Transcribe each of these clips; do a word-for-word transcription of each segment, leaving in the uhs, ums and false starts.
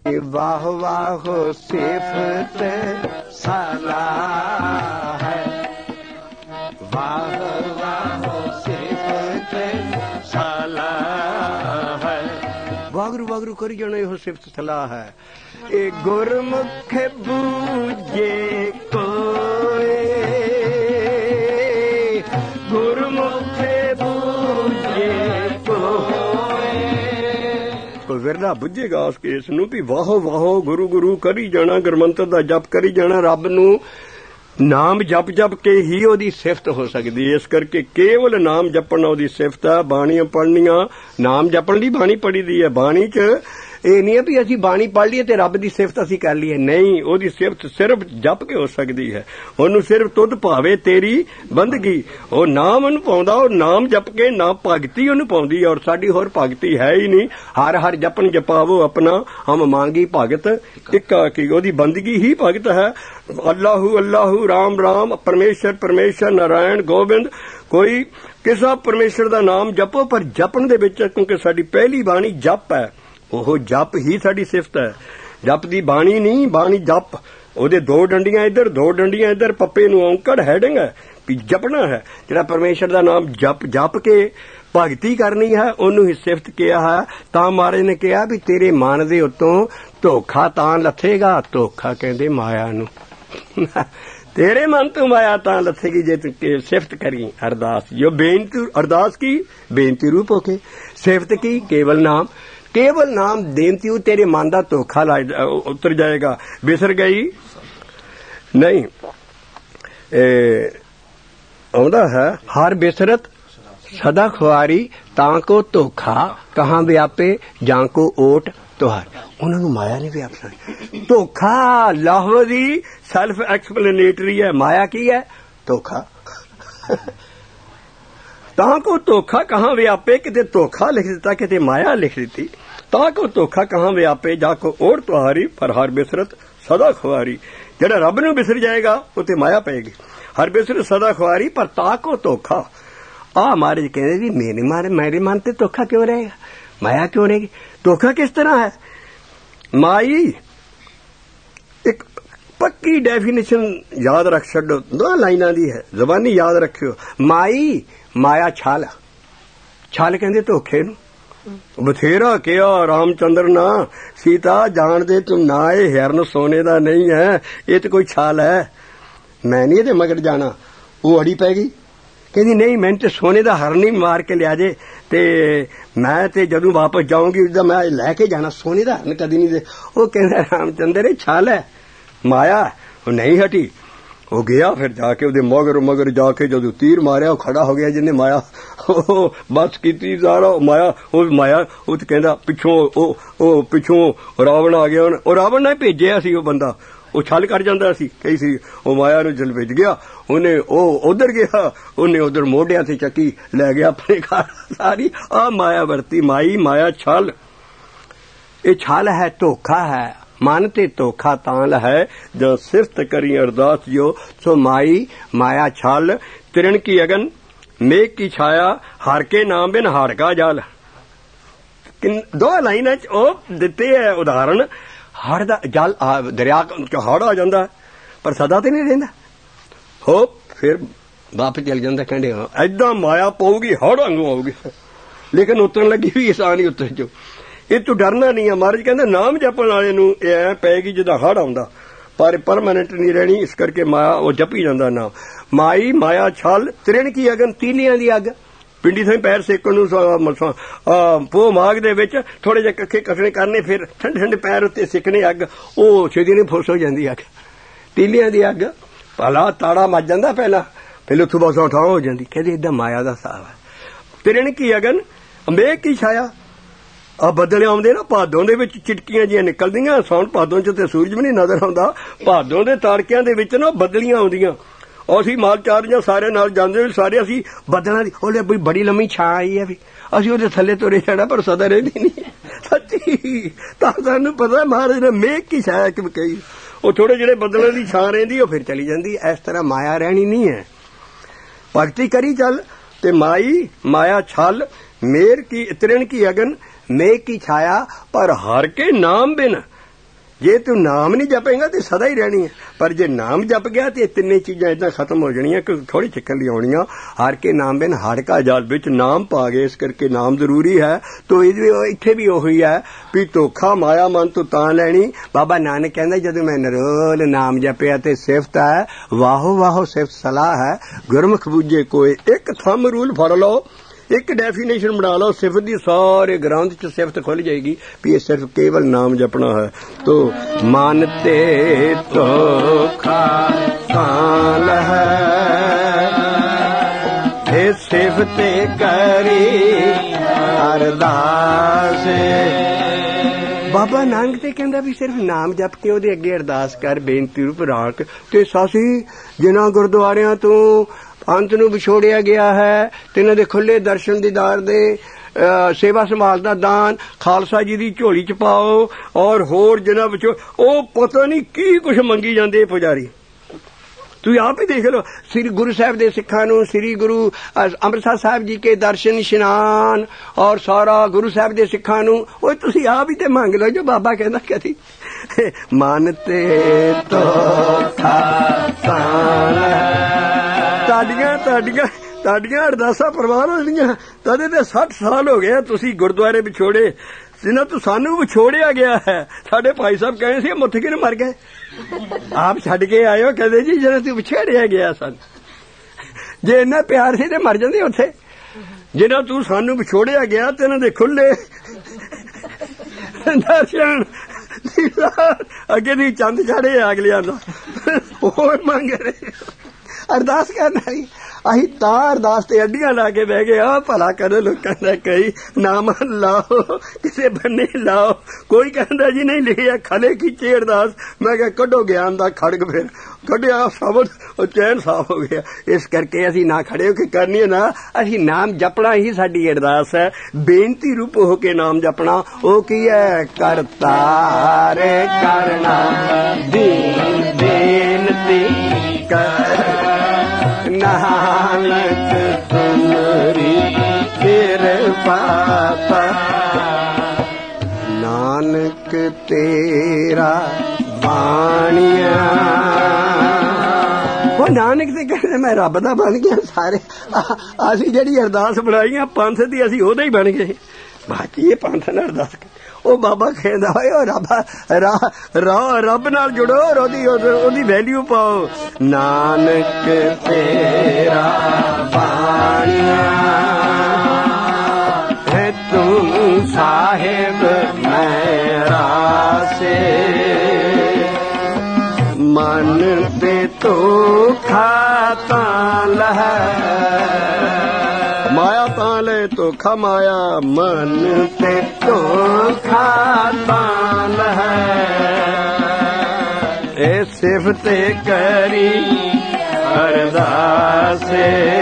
वाह वाह सिफत सलाह है, वाह वाह सिफत सलाह है। वागरू वागरू करी जाना यो सिफत सलाह है। ए गुरमुख बूझे कोई, गुरमुख बूझे कोई विरला बुझेगा उस केस नूं भी वाहो वाहो गुरु गुरु करी जाना, गुरमंत्र दा जप करी जाना। रब नूं नाम जप जप के ही ओदी सिफत हो सकदी है। इस करके केवल नाम जपना ओदी सिफत है। बाणियां पढ़नियां नाम जपण दी बाणी पढ़ी दी है। बाणी च ਇਹ ਨਹੀਂ ਹੈ ਵੀ ਅਸੀਂ ਬਾਣੀ ਪੜ੍ਹ ਲਈਏ ਤੇ ਰੱਬ ਦੀ ਸਿਫਤ ਅਸੀਂ ਕਰ ਲਈਏ, ਨਹੀਂ। ਉਹਦੀ ਸਿਫਤ ਸਿਰਫ ਜਪ ਕੇ ਹੋ ਸਕਦੀ ਹੈ। ਉਹਨੂੰ ਸਿਰਫ ਤੁਧ ਭਾਵੇ ਤੇਰੀ ਬੰਦਗੀ, ਉਹ ਨਾਮ ਉਹਨੂੰ ਪਾਉਂਦਾ, ਉਹ ਨਾਮ ਜਪ ਕੇ ਨਾ ਭਗਤੀ ਉਹਨੂੰ ਪਾਉਂਦੀ ਹੈ। ਔਰ ਸਾਡੀ ਹੋਰ ਭਗਤੀ ਹੈ ਹੀ ਨਹੀਂ। ਹਰ ਹਰ ਜਪਨ ਜਪਾਵੋ ਆਪਣਾ, ਹਮ ਮੰਗੀ ਭਗਤ ਇੱਕਾ ਕੀ, ਉਹਦੀ ਬੰਦਗੀ ਹੀ ਭਗਤ ਹੈ। ਅੱਲਾਹੂ ਅੱਲਾਹੂ ਰਾਮ ਰਾਮ, ਪਰਮੇਸ਼ਰ ਪਰਮੇਸ਼ਰ ਨਾਰਾਇਣ ਗੋਬਿੰਦ। ਕੋਈ ਕਿਸੇ ਪਰਮੇਸ਼ਰ ਦਾ ਨਾਮ ਜਪੋ, ਪਰ ਜਪਣ ਦੇ ਵਿੱਚ ਕਿਉਂਕਿ ਸਾਡੀ ਪਹਿਲੀ ਬਾਣੀ ਜਪ ਹੈ, ਉਹ ਜਪ ਹੀ ਸਾਡੀ ਸਿਫਤ ਹੈ। ਜਪ ਦੀ ਬਾਣੀ ਨਹੀਂ, ਬਾਣੀ ਜਪ। ਉਹਦੇ ਦੋ ਡੰਡੀਆਂ ਇੱਧਰ ਦੋ ਡੰਡੀਆਂ ਇੱਧਰ, ਪੱਪੇ ਨੂੰ ਔਂਕੜ ਹੈਡਿੰਗ ਹੈ ਵੀ ਜਪਣਾ ਹੈ। ਜਿਹੜਾ ਪਰਮੇਸ਼ਰ ਦਾ ਨਾਮ ਜਪ ਜਪ ਕੇ ਭਗਤੀ ਕਰਨੀ ਹੈ ਉਹਨੂੰ ਹੀ ਸਿਫਤ ਕਿਹਾ ਹੈ। ਤਾਂ ਮਹਾਰਾਜ ਨੇ ਕਿਹਾ ਵੀ ਤੇਰੇ ਮਨ ਦੇ ਉੱਤੋਂ ਧੋਖਾ ਤਾਂ ਲੱਥੇਗਾ। ਧੋਖਾ ਕਹਿੰਦੇ ਮਾਇਆ ਨੂੰ। ਤੇਰੇ ਮਨ ਤੋਂ ਮਾਇਆ ਤਾਂ ਲੱਥੇਗੀ ਜੇ ਤੂੰ ਸਿਫਤ ਕਰੀ। ਅਰਦਾਸ ਜੋ ਬੇਨਤੀ, ਅਰਦਾਸ ਕੀ ਬੇਨਤੀ ਰੂਪ ਹੋ ਕੇ, ਸਿਫਤ ਕੀ ਕੇਵਲ ਨਾਮ। केवल नाम देनती हूं, तेरे मन का धोखा उतर जाएगा। बिसर गई नहीं आंदा है हर बिसरत सदा खुआरी, तां को धोखा कहां व्यापे जां को ओट तुहार। उन्होंने माया नहीं व्याप सकती। धोखा लफ्ज़ ही सैल्फ एक्सप्लेनेटरी है। माया की है धोखा। तां को धोखा कहां व्यापे, किते धोखा लिख दिता किते माया लिख दी। तां को धोखा कहां व्यापे जाको ओढ़ तुहारी, पर हर बिसरत सदा खुआरी। जेड़ा रब नूं बिसर जाएगा उते माया पेगी। हर बिसरत सदा खुआरी, पर ता को धोखा। आ महाराज कहते जी मेरे मारे मेरे मन ते धोखा क्यों रहेगा, माया क्यों रहेगी। धोखा किस तरह है। माई एक पक्की डेफिनेशन याद रख छो, दो लाइनां दी है, जबानी याद रखियो। माई माया छल, छल कहते धोखे नूं। बथेरा किया रामचंद्र ना सीता जानदे तुम ना, ये हिरन सोने दा नहीं है, ये तो कोई छाल है, मैं नहीं ये मगर जाना। वो अड़ी पै गई, कहती नहीं मैंने तो सोने दा हरन ही मार के लिया जे, ते मैं ते जदों वापस जाऊंगी उसदा मैं लैके जाना, सोने दा हरन कदी नहीं दे। वो कहंदा रामचंद्र ये छाल है, माया। वो नहीं हटी। वो गया फिर जाके उहदे मगर मगर जाके जदों तीर मारिया खड़ा हो गया जिन्हें माया बस की सारा माया। वो माया वो तो कहता पिछों ओ पिछों रावण आ गया। और रावण ने भेजिया सी वो बंदा, वो छल कर जांदा सी कही सी। वो माया नूं जल भेज गया, उन्हें ओ उधर गया, उन्हें उधर मोढियां ते चक्की लै गया अपने घर। सारी आ माया वरती। माई माया छल, ये छल है धोखा है। मन ते धोखा ताल है जो सिफत करी अरदास जो। सो माई माया छल, तिरण की अगन मेघ की छाया, हार के नाम बिन हार का जाल। दो लाइन दिते है उदाहरण। हड़ दा जल दरिया च हड़ आ जाता है पर सदा तो नहीं रहिंदा, हो फिर वापस चल जाता। कहते ऐदा माया पऊगी हड़ वांगू आऊगी, लेकिन उतरन लगी भी आसान ही उतर जो। ਇਹ ਤੂੰ ਡਰਨਾ ਨਹੀਂ ਹੈ। ਮਹਾਰਾਜ ਕਹਿੰਦੇ ਨਾਮ ਜਪਣ ਵਾਲੇ ਨੂੰ ਇਹ ਐ ਪੈਗੀ ਜਿੱਦਾਂ ਹੜ ਆਉਂਦਾ, ਪਰ ਪਰਮਾਨੈਂਟ ਨਹੀਂ ਰਹਿਣੀ। ਇਸ ਕਰਕੇ ਮਾਇਆ ਉਹ ਜਪੀ ਜਾਂਦਾ ਨਾਮ। ਮਾਈ ਮਾਇਆ ਛਲ, ਤ੍ਰਿਣ ਕੀ ਅਗਨ ਤੀਲੀਆਂ ਦੀ ਅੱਗ। ਪਿੰਡੀ ਥਾਂ ਪੈਰ ਸੇਕਣ ਨੂੰ ਪੋਹ ਮਾਗ ਦੇ ਵਿੱਚ ਥੋੜੇ ਜਿਹੇ ਕੱਖੇ ਕੱਟਣੇ ਕਰਨੇ, ਫਿਰ ਠੰਡੇ ਠੰਡੇ ਪੈਰ ਉੱਤੇ ਸਿੱਕਣੇ ਅੱਗ, ਉਹ ਛੇਤੀ ਨਹੀਂ ਫੁੱਸ ਹੋ ਜਾਂਦੀ ਅੱਗ। ਤੀਲੀਆਂ ਦੀ ਅੱਗ ਭਲਾ ਤਾੜਾ ਮੱਚ ਜਾਂਦਾ ਪਹਿਲਾਂ, ਫਿਰ ਉੱਥੋਂ ਬਸ ਉਠਾਂ ਹੋ ਜਾਂਦੀ। ਕਹਿੰਦੇ ਏਦਾਂ ਮਾਇਆ ਦਾ ਹਿਸਾਬ ਹੈ। ਤ੍ਰਿਣ ਕੀ ਅਗਨ ਮੇਘ ਕੀ ਛਾਇਆ। ਆ ਬੱਦਲ ਆਉਂਦੇ ਨਾ ਭਾਦੋਂ ਦੇ ਵਿੱਚ, ਚਿਟਕੀਆਂ ਜਿਹੀਆਂ ਨਿਕਲਦੀਆਂ। ਸੌਣ ਭਾਦੋਂ ਚ ਤੇ ਸੂਰਜ ਵੀ ਨਹੀਂ ਨਜ਼ਰ ਆਉਂਦਾ। ਭਾਦੋਂ ਦੇ ਤਾੜਕਿਆਂ ਦੇ ਵਿੱਚ ਨਾ ਬੱਦਲੀਆਂ ਆਉਂਦੀਆਂ। ਅਸੀਂ ਮਾਲ ਚਾਰੀਆਂ ਸਾਰੇ ਨਾਲ ਜਾਂਦੇ ਸਾਰੇ, ਅਸੀਂ ਬੱਦਲਾਂ ਦੀ ਉਹਦੇ ਬਈ ਬੜੀ ਲੰਮੀ ਛਾਂ ਆਈ ਹੈ ਵੀ ਅਸੀਂ ਉਹਦੇ ਥੱਲੇ ਤੁਰੇ ਜਾਣਾ, ਪਰ ਸਦਾ ਰਹਿੰਦੀ ਨਹੀਂ ਸੱਚੀ। ਤਾਂ ਸਾਨੂੰ ਪਤਾ ਮਹਾਰਾਜ ਨੇ ਮੇਘ ਕੀ ਛਾਇਆ ਕਿ ਕਹੀ, ਉਹ ਥੋੜੇ ਜਿਹੜੇ ਬੱਦਲਾਂ ਦੀ ਛਾਂ ਰਹਿੰਦੀ ਉਹ ਫਿਰ ਚਲੀ ਜਾਂਦੀ। ਇਸ ਤਰ੍ਹਾਂ ਮਾਇਆ ਰਹਿਣੀ ਨਹੀਂ ਹੈ। ਭਗਤੀ ਕਰੀ ਚੱਲ ਤੇ ਮਾਈ माया छल मेर की तृण की अगन मेघ की छाया पर हर के नाम बिन जे तू नाम नहीं जपेगा तो सदा ही रहनी है, पर जे नाम जप गया तो तिन्ने चीज़ां इदां खत्म हो जानियां कि थोड़ी चिकन ली आउणियां। हर के नाम बिन हर का जाल विच नाम पा गए, इस करके नाम जरूरी है। तो इत्थे भी ओही है भी धोखा माया मन तो तां लैनी। बाबा नानक कहंदा जदों मैं नरोल नाम जपिया ते सिफत है, वाहो वाहो सिफत सलाह है, गुरमुख बूझे कोई। एक थंब रूल फड़ लो, एक डेफिनेशन बना लो सिफत की, सारे ग्रंथ च सिफत खुल जाएगी भी ये सिर्फ केवल नाम जपना है। तो मानते तो खाल है सिफत करी अरदास। बाबा नानक ते कहंदा भी सिर्फ नाम जप के ओदे अगे अरदास कर, बेनती रूप राख। ते सासी जिन्हां गुरुद्वारियां तो अंत नूं विछोड़िया गया है, तिन्हां दे खुले दर्शन दीदार दे सेवा संभाल दा दान खालसा जी दी झोली च पाओ, और होर जिन्हां विचों ओ पता नहीं की कुछ मंगी जांदे पुजारी। तुसीं आप ही देख लो, श्री गुरु साहब दे सिखां नूं श्री गुरु अमृतसर साहब जी के दर्शन इशनान और सारा गुरु साहब दे सिखां नूं ओए तुसीं आप ही ते मंग लो जो बाबा कहंदा कदी मानते तो ताड़ियां ताड़ियां ताड़ियां अरदासां प्रवान हो जाणियां। तदे ते सठ साल हो गए तुसीं गुरुद्वारे विछोड़े, जिन्हां तो सानू विछोड़िया गया है। साडे भाई साहब कहे सी मुत्थ किने मर गए, आप छड्ड के आए हो, कहदे जी जिन्हां तू विछेड़िया गया सन। जे इन्ना प्यार सी ते मर जांदे उत्थे। जिन्हां तू सानू विछोड़िया गया ते इन्हां दे खुले दर्शन अगे दी चंद चाड़े अगलियां दा होर मंग रहे अरदास करना ही। अही तां अरदास ते अड्डियां ला के बह गए, आ भला करो लोकां दा कई नाम लाओ किसे बन्ने लाओ। कोई कहंदा जी नहीं लिखिया खले खिच्चे अरदास, मैं कहा कड्डो ज्ञान दा खड़ग, फिर कड्डिया शब्द और चैन साफ हो गया। इस करके असीं ना खड़े होके करनी है ना, असीं नाम जपना ही साडी अरदास है। बेनती रूप होके नाम जपना ओ की है, करतार करना दीन बेनती कर नानक तुमरी कृपा नानक तेरा बाणिया। वो नानक ते कहते मैं रब दा बन गया। सारे असीं जिहड़ी अरदास बनाईयां पंथ दी असीं ओहदा ही बन गए। बाकी ये पंथ नाल अरदास ओ बाबा कहंदा होए ओ रब रब नाल जुड़ो और ओदी ओदी वैल्यू पाओ। नानक तेरा बाणिया है तुम साहिब मेरा से, मन पे तो खाता लह माया ताले तो खमाया, मन पे तो खातान है। ए सिफते करी अरदासे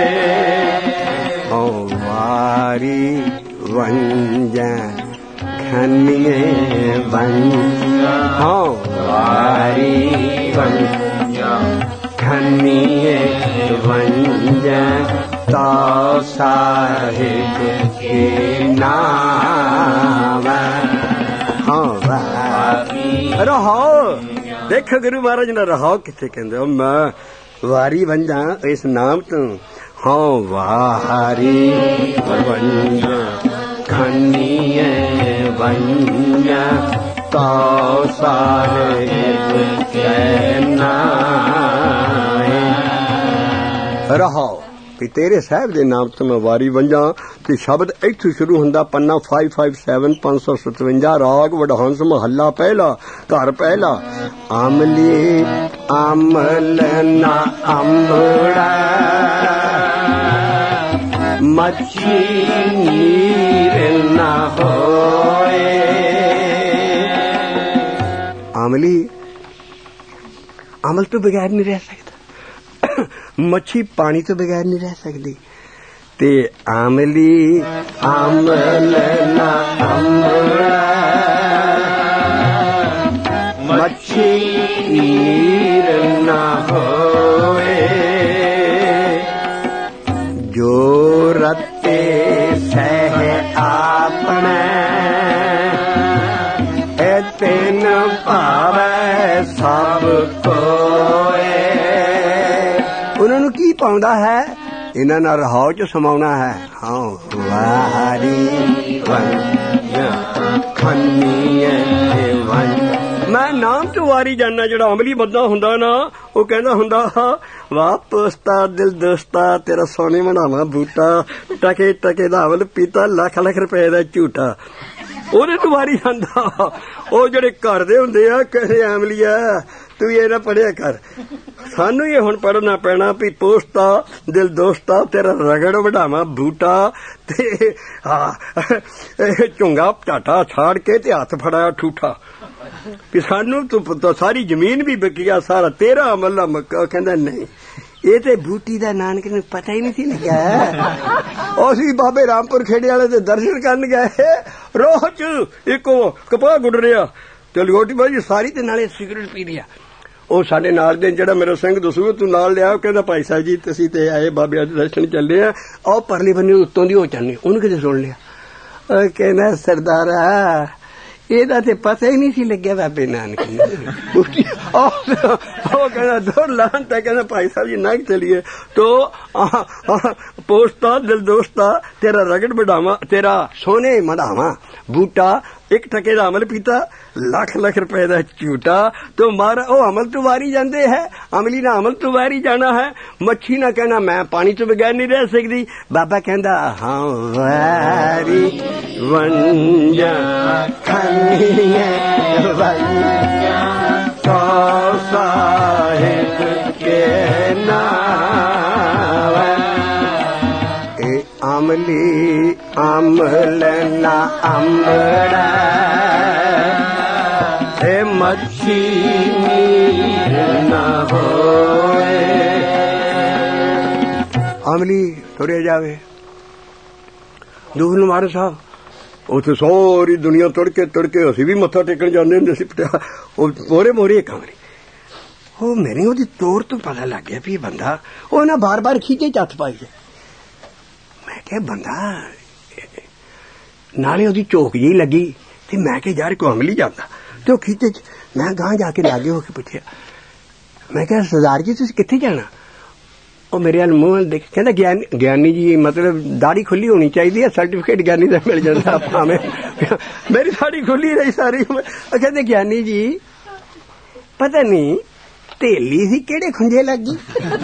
ओ वारी वंजा खनिए वंजा, हो वारी वंजा खनिए वंजा तो साहिब के नाम। हाँ रहो देख गुरु महाराज ने रहो किथे कहंदे हो, मैं वारी वंजा इस नाम तो। हाँ वारी वंजा खनिए वंजा तो साहिब के नाम। रहो भी तेरे साहब दे नाम तो मैं वारी वंजा। ते शब्द इत्थों शुरू हुंदा पन्ना फाइव फाइव सैवन पांच सौ सतवंजा। राग वडहंस महला पहला घर पहला। आमली आमल ना अम्बड़ा मच्छी नीर ना होए। आमली अमल तो बगैर नहीं रह सकता, मच्छी पानी तो बगैर नहीं रह सकती। ते आमली आमल ना अम्बड़ा मच्छी नीर ना होए। जो रत्ते सह आपने तेन ਭਾਵੈ ਸਭ ਕੋਏ। ਉਹਨਾਂ ਨੂੰ ਕੀ ਪਾਉਂਦਾ ਹੈ? ਇਹਨਾਂ ਨਾਲ ਰਹਾਉ ਚ ਸਮਾਉਣਾ ਹੈ। ਹਾਂ ਵਾਰੀ ਵੰਜਾ ਖੰਨੀਏ ਵੰਜ, ਮੈਂ ਨਾਮ ਤੋਂ ਵਾਰੀ ਜਾਨਾ। ਜਿਹੜਾ ਅਮਲੀ ਬੰਦਾ ਹੁੰਦਾ ਨਾ, ਉਹ ਕਹਿੰਦਾ ਹੁੰਦਾ ਵਾਹ ਪੋਸਤਾ ਦਿਲ ਦੋਸਤਾ ਤੇਰਾ ਸੋਨੇ ਬਣਾਵਾਂ ਬੂਟਾ, ਟਕੇ ਟਕੇ ਦਾ ਅਮਲ ਪੀਤਾ ਲੱਖ ਲੱਖ ਰੁਪਏ ਦਾ ਝੂਟਾ। ਉਹਦੇ ਤੋਂ ਵਾਰੀ ਜਾਂਦਾ। ਉਹ ਜਿਹੜੇ ਘਰ ਦੇ ਹੁੰਦੇ ਆ ਕਹਿੰਦੇ ਅਮਲੀਆ ਤੂੰ ਇਹ ਨਾ ਪੜ੍ਹਿਆ ਕਰ, ਸਾਨੂੰ ਇਹ ਹੁਣ ਪੜ੍ਹਨਾ ਪੈਣਾ ਵੀ ਪੋਸਤਾ ਦਿਲ ਦੋਸਤਾ ਤੇਰਾ ਰਗੜ ਵਢਾਵਾਂ ਬੂਟਾ, ਤੇ ਹਾਂ ਝੁੰਗਾ ਝਾਟਾ ਛਾੜ ਕੇ ਤੇ ਹੱਥ ਫੜਾਇਆ ਠੂਠਾ, ਵੀ ਸਾਨੂੰ ਤੂੰ ਸਾਰੀ ਜ਼ਮੀਨ ਵੀ ਵਿਕਿਆ, ਸਾਰਾ ਤੇਰਾ ਅਮਲਾ ਮੱਕਾ। ਕਹਿੰਦਾ ਨਹੀਂ, ਇਹ ਤੇ ਬੂਟੀ ਦਾ ਨਾਨਕ ਨੂੰ ਪਤਾ ਹੀ ਨਹੀਂ ਸੀ ਲੱਗਿਆ। ਅਸੀਂ ਬਾਬੇ ਰਾਮਪੁਰ ਖੇੜੇ ਵਾਲੇ ਦੇ ਦਰਸ਼ਨ ਕਰਨ ਗਏ, ਰੋਹ ਚ ਇੱਕੋ ਕਪਾਹ ਗੁੱਡ ਰਿਹਾ ਤੇ ਲਗੋਟੀ ਬਾਜੀ ਸਾਰੀ ਤੇ ਨਾਲੇ ਸਿਗਰਟ ਪੀ ਰਿਹਾ। ਉਹ ਸਾਡੇ ਨਾਲ ਦੇ ਜਿਹੜਾ ਮੇਰਾ ਸਿੰਘ ਦੱਸੂ ਤੂੰ ਨਾਲ ਲਿਆ, ਕਹਿੰਦਾ ਭਾਈ ਸਾਹਿਬ ਜੀ ਤੁਸੀਂ ਤੇ ਆਏ ਬਾਬੇ ਦੇ ਦਰਸ਼ਨ ਚੱਲੇ ਆ, ਆਓ ਪਰਲੀ ਬੰਨੇ ਉੱਤੋਂ ਦੀ ਹੋ ਚੱਲਣੇ। ਉਹਨੂੰ ਕਿਤੇ ਸੁਣ ਲਿਆ, ਉਹ ਕਹਿੰਦਾ ਸਰਦਾਰਾ ਇਹਦਾ ਤੇ ਪਤਾ ਹੀ ਨਹੀਂ ਸੀ ਲੱਗਿਆ ਬਾਬੇ ਨਾਨਕ ਨੂੰ। ਉਹ ਕਹਿੰਦਾ ਦੌੜ ਲਾਣ ਤਾਂ ਕਹਿੰਦਾ ਭਾਈ ਸਾਹਿਬ ਜੀ ਨਾ ਚਲੀਏ ਤੋ ਪੋਸਤਾ ਦਿਲ ਦੋਸਤਾ ਤੇਰਾ ਰਗੜ ਵਢਾਵਾਂ, ਤੇਰਾ ਸੋਨੇ ਮੜਾਵਾਂ ਬੂਟਾ, ਇੱਕ ਟਕੇ ਦਾ ਅਮਲ ਪੀਤਾ ਲੱਖ ਲੱਖ ਰੁਪਏ ਦਾ ਝੂਟਾ। ਤੋ ਮਾਰਾ ਉਹ ਅਮਲ ਤੋਂ ਵਾਰੀ ਜਾਂਦੇ ਹੈ, ਅਮਲੀ ਨਾ ਅਮਲ ਤੋਂ ਵਾਰੀ ਜਾਣਾ ਹੈ। ਮੱਛੀ ਨਾ ਕਹਿਣਾ ਮੈਂ ਪਾਣੀ ਤੋਂ ਬਗੈਰ ਨਹੀਂ ਰਹਿ ਸਕਦੀ। ਬਾਬਾ ਕਹਿੰਦਾ ਹਾਂ ਵਾਰੀ ਵੰਜਾ ਖੰਨੀਏ ਵੰਜਾ ਸੋ ਸਾਹਿਬ ਕੇ ਨਾਮ। ਇਹ ਅਮਲੀ ਅਮਲ ਨਾ ਅਮੜਾ, ਇਹ ਮੱਛੀ ਨੀਰ ਨਾ ਹੋਏ। ਅਮਲੀ ਤੁਰਿਆ ਜਾਵੇ ਦੁੱਖ ਨੂੰ ਮਾਰੇ ਸਾਹਿਬ, ਉੱਥੇ ਸਾਰੀ ਦੁਨੀਆ ਤੁਰ ਕੇ ਤੁਰ ਕੇ ਅਸੀਂ ਵੀ ਮੱਥਾ ਟੇਕਣ ਜਾਂਦੇ ਹੁੰਦੇ ਸੀ ਪਟਿਆ। ਉਹ ਮੋਰੇ ਮੋਰੇ ਇੱਕ ਅਮਲੀ, ਉਹ ਮੈਨੂੰ ਉਹਦੀ ਤੋਰ ਤੋਂ ਪਤਾ ਲੱਗ ਗਿਆ ਵੀ ਇਹ ਬੰਦਾ, ਉਹ ਨਾ ਬਾਰ ਬਾਰ ਖੀਚੇ ਚ ਹੱਥ ਪਾਈ ਹੈ। ਮੈਂ ਕਿਹਾ ਬੰਦਾ, ਨਾਲੇ ਉਹਦੀ ਝੋਕ ਜਿਹੀ ਲੱਗੀ ਤੇ ਮੈਂ ਕਿਹਾ ਯਾਰ ਕੋਈ ਅਮਲੀ ਜਾਂਦਾ, ਤੇ ਉਹ ਖੀਚੇ ਚ ਮੈਂ ਗਾਂ ਜਾ ਕੇ ਲਾਗੇ ਹੋ ਕੇ ਪੁੱਛਿਆ, ਮੈਂ ਕਿਹਾ ਸਰਦਾਰ ਜੀ ਤੁਸੀਂ ਕਿੱਥੇ ਜਾਣਾ? ਉਹ ਮੇਰੇ ਵੱਲ ਮੂੰਹ ਦੇਖ ਕਹਿੰਦਾ ਗਿਆਨੀ ਗਿਆਨੀ ਜੀ ਮਤਲਬ ਦਾੜੀ ਖੁੱਲੀ ਹੋਣੀ ਚਾਹੀਦੀ ਹੈ, ਸਰਟੀਫਿਕੇਟ ਗਿਆਨੀ ਦਾ ਮਿਲ ਜਾਂਦਾ ਭਾਵੇਂ। ਮੇਰੀ ਦਾੜੀ ਖੁੱਲੀ ਰਹੀ ਸਾਰੀ। ਉਹ ਕਹਿੰਦੇ ਗਿਆਨੀ ਜੀ ਪਤਾ ਨਹੀਂ ਢੇਲੀ ਸੀ ਕਿਹੜੇ ਖੁੰਝੇ ਲੱਗੀ,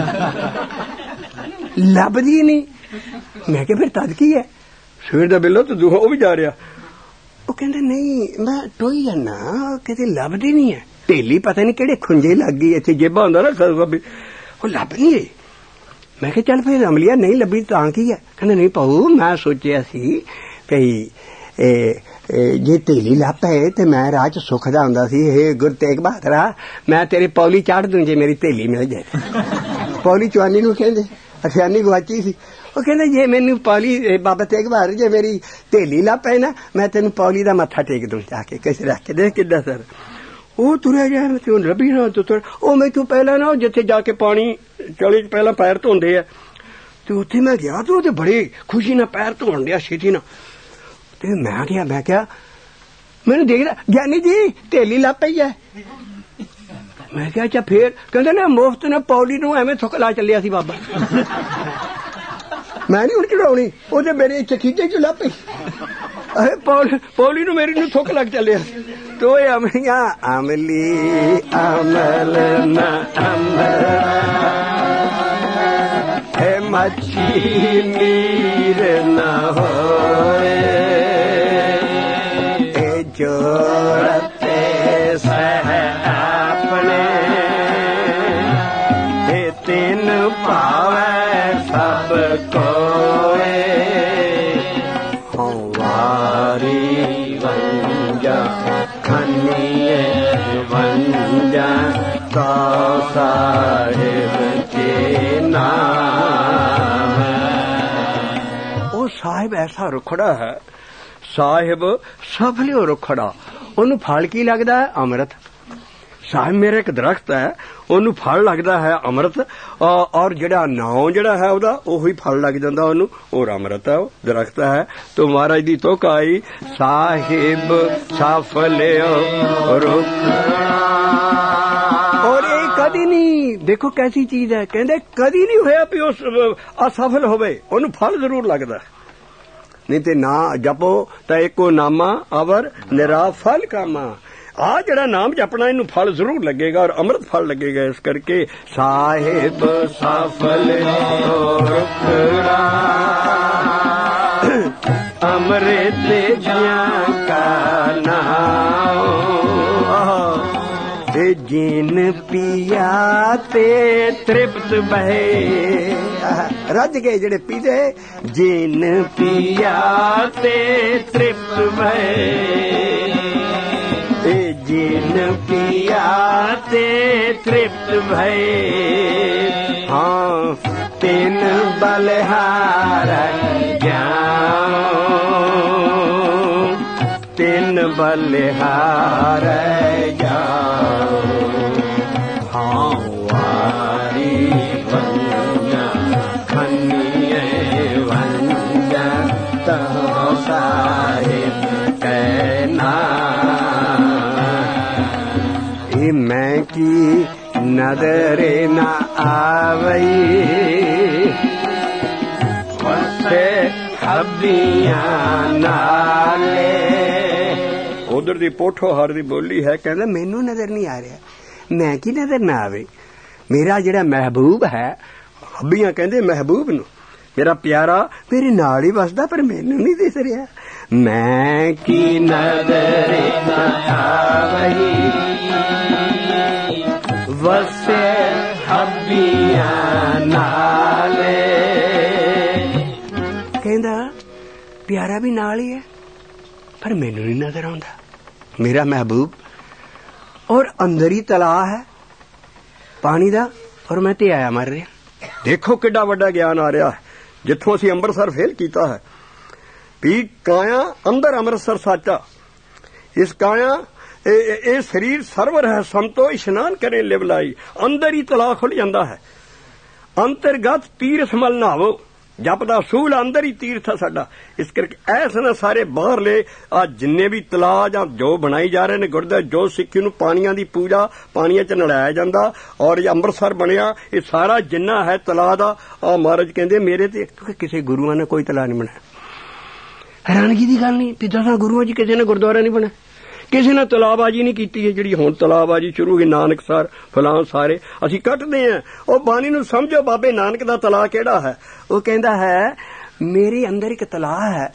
ਲੱਭਦੀ ਨਹੀਂ। ਮੈਂ ਕਿਹਾ ਫਿਰ ਤਦ ਕੀ ਹੈ? ਸਵੇਰ ਦਾ ਬਿੱਲੋ ਤੇ ਦੂਹਾ ਉਹ ਵੀ ਜਾ ਰਿਹਾ। ਉਹ ਕਹਿੰਦੇ ਨਹੀਂ ਮੈਂ ਟੋਈ ਜਾਨਾ, ਕਿਤੇ ਲੱਭਦੀ ਨਹੀਂ ਹੈ ਢੇਲੀ, ਪਤਾ ਨਹੀਂ ਕਿਹੜੇ ਖੁੰਝੇ ਲੱਗ ਗਈ। ਇੱਥੇ ਜੇਬਾਂ ਹੁੰਦਾ ਨਾ ਉਹ ਲੱਭ ਨਹੀਂ ਰਹੀ। ਮੈਂ ਕਿਹਾ ਚੱਲ ਫਿਰ ਅਮਲੀਆ ਨਹੀਂ ਲੱਭੀ ਤਾਂ ਕੀ ਹੈ? ਕਹਿੰਦੇ ਨਹੀਂ ਭਾਊ ਮੈਂ ਸੋਚਿਆ ਸੀ ਭਈ ਜੇ ਢੇਲੀ ਲੱਭ ਪਏ ਤੇ ਮੈਂ ਰਾਹ ਚ ਸੁੱਖ ਦਾ ਹੁੰਦਾ ਸੀ। ਇਹ ਗੁਰੂ ਤੇਗ ਬਹਾਦਰਾ ਮੈਂ ਤੇਰੀ ਪੌਲੀ ਚਾੜ ਦੂੰ ਜੇ ਮੇਰੀ ਢੇਲੀ ਮਿਲ ਜਾਏ। ਪੌਲੀ ਚਵਾਨੀ ਨੂੰ ਕਹਿੰਦੇ, ਅਠਿਆਨੀ ਗਵਾਚੀ ਸੀ। ਉਹ ਕਹਿੰਦੇ ਜੇ ਮੈਨੂੰ ਪੌਲੀ ਬਾਬਾ ਤੇਗ ਬਹਾਦਰ ਜੇ ਮੇਰੀ ਢੇਲੀ ਲੱਭ ਪਏ ਨਾ ਮੈਂ ਤੈਨੂੰ ਪੌਲੀ ਦਾ ਮੱਥਾ ਟੇਕ ਦੂੰ ਜਾ ਕੇ, ਕਿਸੇ ਰੱਖ ਕੇ ਦੇਖ ਕਿੱਦਾਂ ਸਰ। ਉਹ ਤੁਰਿਆ ਗਿਆ ਤੇ ਲੱਭੀ ਨਾ ਤੁਰ। ਉਹ ਮੈਥੋਂ ਪਹਿਲਾਂ ਨਾ ਜਿੱਥੇ ਜਾ ਕੇ ਪਾਣੀ ਚਲੇ ਪਹਿਲਾਂ ਪੈਰ ਧੋਂਦੇ ਆ ਤੇ ਉੱਥੇ ਮੈਂ ਗਿਆ ਤੇ ਉਹ ਤੇ ਬੜੀ ਖੁਸ਼ੀ ਨਾਲ ਪੈਰ ਧੋਣ ਡਿਆ ਛੇਤੀ ਨਾਲ। ਤੇ ਮੈਂ ਕਿਹਾ ਮੈਂ ਕਿਹਾ ਮੈਨੂੰ ਦੇਖਦਾ ਗਿਆਨੀ ਜੀ ਢੇਲੀ ਲੱਭ ਪਈ ਹੈ। ਮੈਂ ਕਿਹਾ ਅੱਛਾ ਫੇਰ? ਕਹਿੰਦੇ ਨਾ ਮੁਫਤ ਨੇ ਪੌਲੀ ਨੂੰ ਐਵੇਂ ਥੁੱਕ ਲਾ ਚੱਲਿਆ ਸੀ ਬਾਬਾ। ਮੈਂ ਨੀ ਹੁਣ ਚੜਾਉਣੀ, ਉਹਦੇ ਮੇਰੇ ਇੱਥੇ ਖੀਚੇ ਚ ਲੱਭ ਪਈ। ਅਰੇ ਪੌਲੀ ਨੂੰ ਮੇਰੀ ਨੂੰ ਥੁੱਕ ਲੱਗ ਚੱਲਿਆ। ਤੋਏ ਅਮਲੀਆਂ ਅਮਲੀ ਅਮਲ ਨਾ ਅਮਲਾ, ਹੈ ਮੱਛੀ ਨੀਰ ਨਾ ਹੋਏ। ਇਹ ਜੋੜਤੇ ਸਹ ਆਪਣੇ, ਇਹ ਤਿੰਨ ਭਾਵੈ ਸਭ ਕੋਏ। ਵਾਰੀ ਵੰਜਾ ਖੰਨੀਏ ਵੰਜਾ ਸੋ ਸਾਹਿਬ ਕੇ ਨਾਮ। ਉਹ ਸਾਹਿਬ ਐਸਾ ਰੁਖੜਾ ਹੈ, ਸਾਹਿਬ ਸਭ ਲਿਓ ਰੁਖੜਾ। ਉਹਨੂੰ ਫਲ ਕੀ ਲੱਗਦਾ ਹੈ? ਅੰਮ੍ਰਿਤ। ਸਾਹਿਬ ਮੇਰਾ ਇੱਕ ਦਰਖਤ ਹੈ, ਉਹਨੂੰ ਫਲ ਲੱਗਦਾ ਹੈ ਅੰਮ੍ਰਿਤ, ਔਰ ਜਿਹੜਾ ਨਾਮ ਜਿਹੜਾ ਹੈ ਉਹਦਾ ਉਹੀ ਫਲ ਲੱਗ ਜਾਂਦਾ ਉਹਨੂੰ, ਔਰ ਅੰਮ੍ਰਿਤ ਹੈ, ਉਹ ਦਰਖਤ ਹੈ। ਤੋ ਮਹਾਰਾਜ ਦੀ ਤੁਕ ਆਈ, ਸਾਹਿਬ ਸਾਫਲਿਓ ਰੁੱਖ। ਔਰ ਇਹ ਕਦੀ ਨਹੀਂ, ਦੇਖੋ ਕੈਸੀ ਚੀਜ਼ ਹੈ, ਕਹਿੰਦੇ ਕਦੀ ਨਹੀਂ ਹੋਇਆ ਵੀ ਉਸ ਅਸਫਲ ਹੋਵੇ, ਉਹਨੂੰ ਫਲ ਜ਼ਰੂਰ ਲੱਗਦਾ। ਨਹੀਂ ਤੇ ਨਾ ਜਪੋ ਤਾਂ ਇੱਕੋ ਨਾਮਾ ਅਵਰ ਨਿਰਾ ਫਲ ਕਾਮਾ। ਆ ਜਿਹੜਾ ਨਾਮ ਜਪਣਾ ਇਹਨੂੰ ਫਲ ਜ਼ਰੂਰ ਲੱਗੇਗਾ, ਔਰ ਅੰਮ੍ਰਿਤ ਫਲ ਲੱਗੇਗਾ। ਇਸ ਕਰਕੇ ਸਾਹਿਬ ਸਫਲ ਰੁਖੜਾ ਅੰਮ੍ਰਿਤ ਜਿਆਂ ਕਾ ਨਾਮ। ਜਿਨ ਪੀਆ ਤੇ ਤ੍ਰਿਪਤ ਬਹੇ, ਰੱਜ ਗਏ ਜਿਹੜੇ ਪੀਦੇ। ਜਿਨ ਪੀਆ ਤੇ ਤ੍ਰਿਪਤ ਬਹੇ, ਜਿਨ ਪੀਆ ਤੇ ਤ੍ਰਿਪਤ ਭਏ। ਹਾਂ ਤਿਨ ਬਲਿਹਾਰ ਗਿਆਨ, ਤਿਨ ਬਲਿਹਾਰ ਗਿਆਨ। ਹਾਂ ਵਾਰੀ ਵੰਜਾ ਖੰਨੀਏ ਵੰਜਾ ਤਹੁ ਸਾਹਿਬ ਕੈ ਨਾਮ। मैं की नदरे न आवई वसे हब्बियां नाले। उधर दी पोठो हर दी बोली है, कहंदा मैनू नजर नहीं आ रहा। मैं की नजर ना आवे, मेरा जेड़ा महबूब है, हब्बियां कहंदे महबूब नू, मेरा प्यारा मेरे नाल ही वसदा, पर मैनू नहीं दिस रहा। मैं की नजरे न आवई वसे हब्बियां नाले। कहंदा प्यारा भी नाल ही है, पर मैनू नहीं नजर आउंदा मेरा महबूब। और अंदर ही तलाह है पानी दा, और मैं ते आया मर रहा। देखो किड्डा वड्डा ज्ञान आ रहा है, जिथों असीं अंमृतसर फेल कीता है भी काया अंदर अमृतसर साचा। इस काया ਇਹ ਸਰੀਰ ਸਰਵਰ ਹੈ, ਸੰਤੋ ਇਸ਼ਨਾਨ ਕਰੇ ਲਿਵਲਾਈ। ਅੰਦਰ ਹੀ ਤਲਾਅ ਖੁੱਲ ਜਾਂਦਾ ਹੈ। ਅੰਤਰਗਤ ਤੀਰਥ ਮਲ ਨਹਾਵੋ, ਜਪਦਾ ਸੂਲ ਅੰਦਰ ਹੀ ਤੀਰਥ ਹੈ ਸਾਡਾ। ਇਸ ਕਰਕੇ ਐਸ ਨਾ ਸਾਰੇ ਬਾਹਰਲੇ ਆ ਜਿੰਨੇ ਵੀ ਤਲਾਅ ਜਾਂ ਜੋ ਬਣਾਈ ਜਾ ਰਹੇ ਨੇ ਗੁਰਦੁਆਰੇ, ਜੋ ਸਿੱਖੀ ਨੂੰ ਪਾਣੀਆਂ ਦੀ ਪੂਜਾ ਪਾਣੀਆਂ ਚ ਨਲਾਇਆ ਜਾਂਦਾ, ਔਰ ਇਹ ਅੰਮ੍ਰਿਤਸਰ ਬਣਿਆ, ਇਹ ਸਾਰਾ ਜਿੰਨਾ ਹੈ ਤਲਾਅ ਦਾ। ਆ ਮਹਾਰਾਜ ਕਹਿੰਦੇ ਮੇਰੇ ਤੇ ਕਿਸੇ ਗੁਰੂਆਂ ਨੇ ਕੋਈ ਤਲਾਅ ਨਹੀਂ ਬਣਾਇਆ। ਹੈਰਾਨਗੀ ਦੀ ਗੱਲ ਨਹੀਂ, ਦਸਾਂ ਗੁਰੂਆਂ ਚ ਕਿਸੇ ਨੇ ਗੁਰਦੁਆਰਾ ਨਹੀਂ ਬਣਾਇਆ, ਕਿਸੇ ਨੇ ਤਲਾਬਾਜੀ ਨਹੀਂ ਕੀਤੀ ਹੈ। ਜਿਹੜੀ ਹੁਣ ਤਲਾਬਾਜੀ ਸ਼ੁਰੂ ਹੋਈ ਨਾਨਕਸਰ ਫਲਾਂ ਸਾਰੇ ਅਸੀਂ ਕੱਟਦੇ ਹਾਂ। ਉਹ ਬਾਣੀ ਨੂੰ ਸਮਝੋ, ਬਾਬੇ ਨਾਨਕ ਦਾ ਤਲਾਅ ਕਿਹੜਾ ਹੈ। ਉਹ ਕਹਿੰਦਾ ਹੈ ਮੇਰੇ ਅੰਦਰ ਇੱਕ ਤਲਾਅ ਹੈ,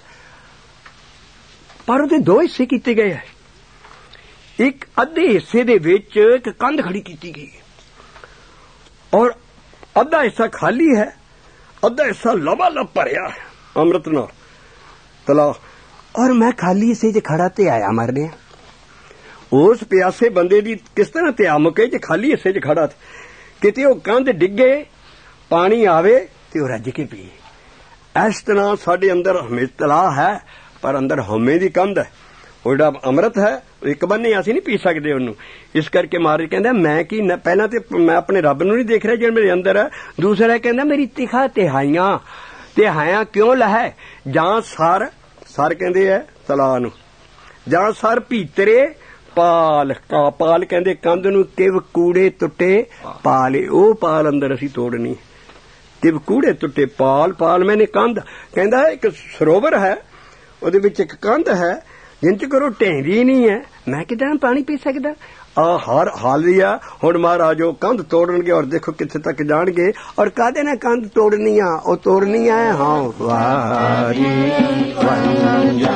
ਪਰ ਉਹਦੇ ਦੋ ਹਿੱਸੇ ਕੀਤੇ ਗਏ ਹੈ। ਇੱਕ ਅੱਧੇ ਹਿੱਸੇ ਦੇ ਵਿੱਚ ਇੱਕ ਕੰਧ ਖੜੀ ਕੀਤੀ ਗਈ ਹੈ, ਔਰ ਅੱਧਾ ਹਿੱਸਾ ਖਾਲੀ ਹੈ, ਅੱਧਾ ਹਿੱਸਾ ਲਬਾਲਬ ਭਰਿਆ ਹੈ ਅੰਮ੍ਰਿਤ ਨਾਲ ਤਲਾਅ। ਔਰ ਮੈਂ ਖਾਲੀ ਹਿੱਸੇ 'ਚ ਖੜਾ ਤੇ ਆਇਆ ਮਰ ਰਿਹਾ। ਉਸ ਪਿਆਸੇ ਬੰਦੇ ਦੀ ਕਿਸ ਤਰ੍ਹਾਂ ਤਿਆ ਮੁਕੇ ਜੇ ਖਾਲੀ ਹਿੱਸੇ 'ਚ ਖੜਾ, ਕਿਤੇ ਉਹ ਕੰਧ ਡਿੱਗੇ, ਪਾਣੀ ਆਵੇ ਤੇ ਉਹ ਰੱਜ ਕੇ ਪੀਏ। ਇਸ ਤਰ੍ਹਾਂ ਸਾਡੇ ਅੰਦਰ ਹਮੇਸ਼ਾ ਤਲਾਅ ਹੈ, ਪਰ ਅੰਦਰ ਹਉਮੈ ਦੀ ਕੰਧ ਹੈ। ਉਹ ਜਿਹੜਾ ਅੰਮ੍ਰਿਤ ਹੈ ਇੱਕ ਬੰਨੇ ਅਸੀਂ ਨਹੀਂ ਪੀ ਸਕਦੇ ਉਹਨੂੰ। ਇਸ ਕਰਕੇ ਮਹਾਰਾਜ ਕਹਿੰਦਾ ਮੈਂ ਕੀ, ਪਹਿਲਾਂ ਤੇ ਮੈਂ ਆਪਣੇ ਰੱਬ ਨੂੰ ਨਹੀਂ ਦੇਖ ਰਿਹਾ ਜਿਹੜਾ ਮੇਰੇ ਅੰਦਰ ਹੈ। ਦੂਸਰਾ ਕਹਿੰਦਾ ਮੇਰੀ ਤਿਖਾ ਤਿਹਾਈਆਂ, ਤਿਹਾਈਆਂ ਕਿਉਂ ਲਹੈ ਜਾਂ ਸਰ, ਸਰ ਕਹਿੰਦੇ ਹੈ ਤਲਾਅ ਨੂੰ, ਜਾਂ ਸਰ ਭੀਤਰੇ ਪਾਲ, ਕਾ ਪਾਲ ਕਹਿੰਦੇ ਕੰਧ ਨੂੰ। ਕਿਵ ਕੂੜੇ ਟੁੱਟੇ ਪਾਲੇ, ਉਹ ਪਾਲ ਅੰਦਰ ਅਸੀਂ ਤੋੜਨੀ। ਕਿਵ ਕੂੜੇ ਟੁੱਟੇ ਪਾਲ, ਪਾਲ ਮੈਨੇ ਕੰਧ। ਕਹਿੰਦਾ ਇੱਕ ਸਰੋਵਰ ਹੈ, ਉਹਦੇ ਵਿੱਚ ਇੱਕ ਕੰਧ ਹੈ, ਜਿੰਚ ਕਰੋ ਢਹਿੰਦੀ ਨਹੀਂ ਹੈ, ਮੈਂ ਕਿਦਾਂ ਪਾਣੀ ਪੀ ਸਕਦਾ। ਆ ਹਰ ਹਾਲ ਹੀ ਆ। ਹੁਣ ਮਹਾਰਾਜ ਉਹ ਕੰਧ ਤੋੜਨਗੇ, ਔਰ ਦੇਖੋ ਕਿੱਥੇ ਤੱਕ ਜਾਣਗੇ। ਔਰ ਕਾਹਦੇ ਨਾਲ ਕੰਧ ਤੋੜਨੀ ਆ, ਉਹ ਤੋੜਨੀ ਆ ਹਾਂ ਵਾਰੀ ਵੰਜਾ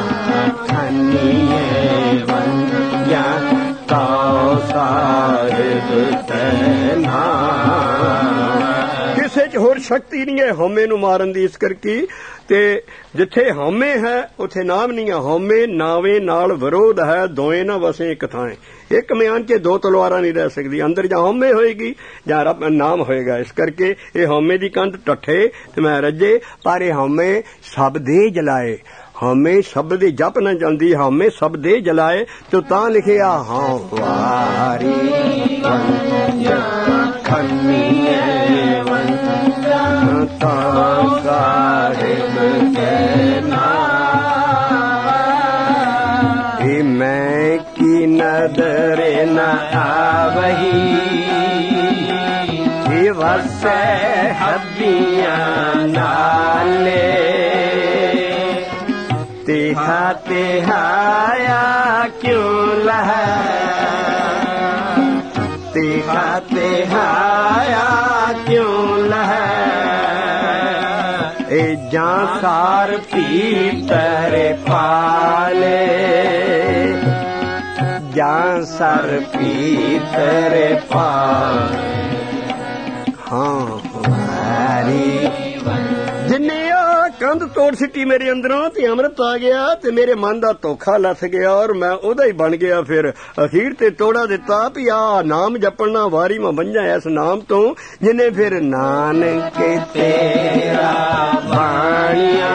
ਖੰਨੀਏ ਵੰਜਾ ਤਹੁ ਸਾਹਿਬ ਕੈ ਨਾਮ। ਕਿਸੇ 'ਚ ਹੋਰ ਸ਼ਕਤੀ ਨਹੀਂ ਹੈ ਹਉਮੈ ਨੂੰ ਮਾਰਨ ਦੀ। ਇਸ ਕਰਕੇ ਤੇ ਜਿੱਥੇ ਹਉਮੈ ਹੈ ਉੱਥੇ ਨਾਮ ਨਹੀਂ ਹੈ। ਹਉਮੈ ਨਾਵੇਂ ਨਾਲ ਵਿਰੋਧ ਹੈ, ਦੋਏ ਨਾ ਵਸੇ ਇੱਕ ਥਾਂ। ਇੱਕ ਮਿਆਨ 'ਚ ਦੋ ਤਲਵਾਰਾਂ ਨਹੀਂ ਰਹਿ ਸਕਦੀ। ਅੰਦਰ ਜਾਂ ਹਉਮੈ ਹੋਏਗੀ ਜਾਂ ਰੱਬ ਨਾਮ ਹੋਏਗਾ। ਇਸ ਕਰਕੇ ਇਹ ਹਉਮੈ ਦੀ ਕੰਧ ਟੱਠੇ ਤੇ ਮੈਂ ਰੱਜੇ, ਪਰ ਇਹ ਹਉਮੈ ਸਭ ਦੇ ਜਲਾਏ। ਹਉਮੈ ਸ਼ਬਦ ਦੇ ਜਪ ਨਾ ਜਾਂਦੀ, ਹਉਮੈ ਸਭ ਦੇ ਜਲਾਏ। ਤੇ ਤਾਂ ਲਿਖਿਆ ਹਾਂ ਵਾਰੀ वही दिवस हब्बियां नाले तिहा तिहाया क्यों लह तिहा तिहाया क्यों लह ए जां सार पीतर पाले जां सर पीतर पाल हाँ हमारी जिन्ने कंध तोड़ सिटी मेरे अंदरों ते अमृत आ गया ते मेरे मन दा धोखा लथ गया और मैं ओदा ही बन गया। फिर अखीर ते तोड़ा दिता भी आ नाम जपना वारी में बंजा इस नाम तो जिन्हें फिर नानक तेरा बाणिया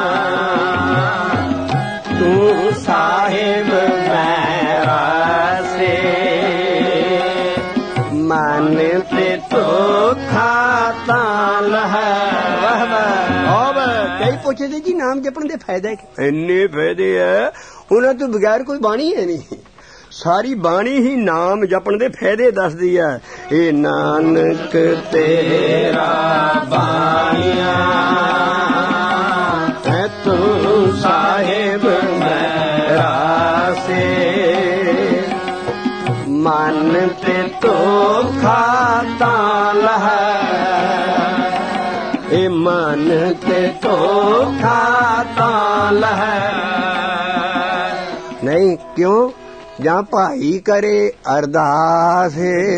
तू साहिब मेरा से मन ते तो खाता लह कई पुछदे जी नाम जपण दे फायदे इन्ने फायदे है उन्हां तो बगैर कोई बाणी है नहीं। सारी बाणी ही नाम जपण दे फायदे दसदी है। ए नानक तेरा बाणिया है तू साहिब मेरा से मन ते तो खाता लह ए मन ते तो खाता लह नहीं क्यों जहाँ भाई करे अरदास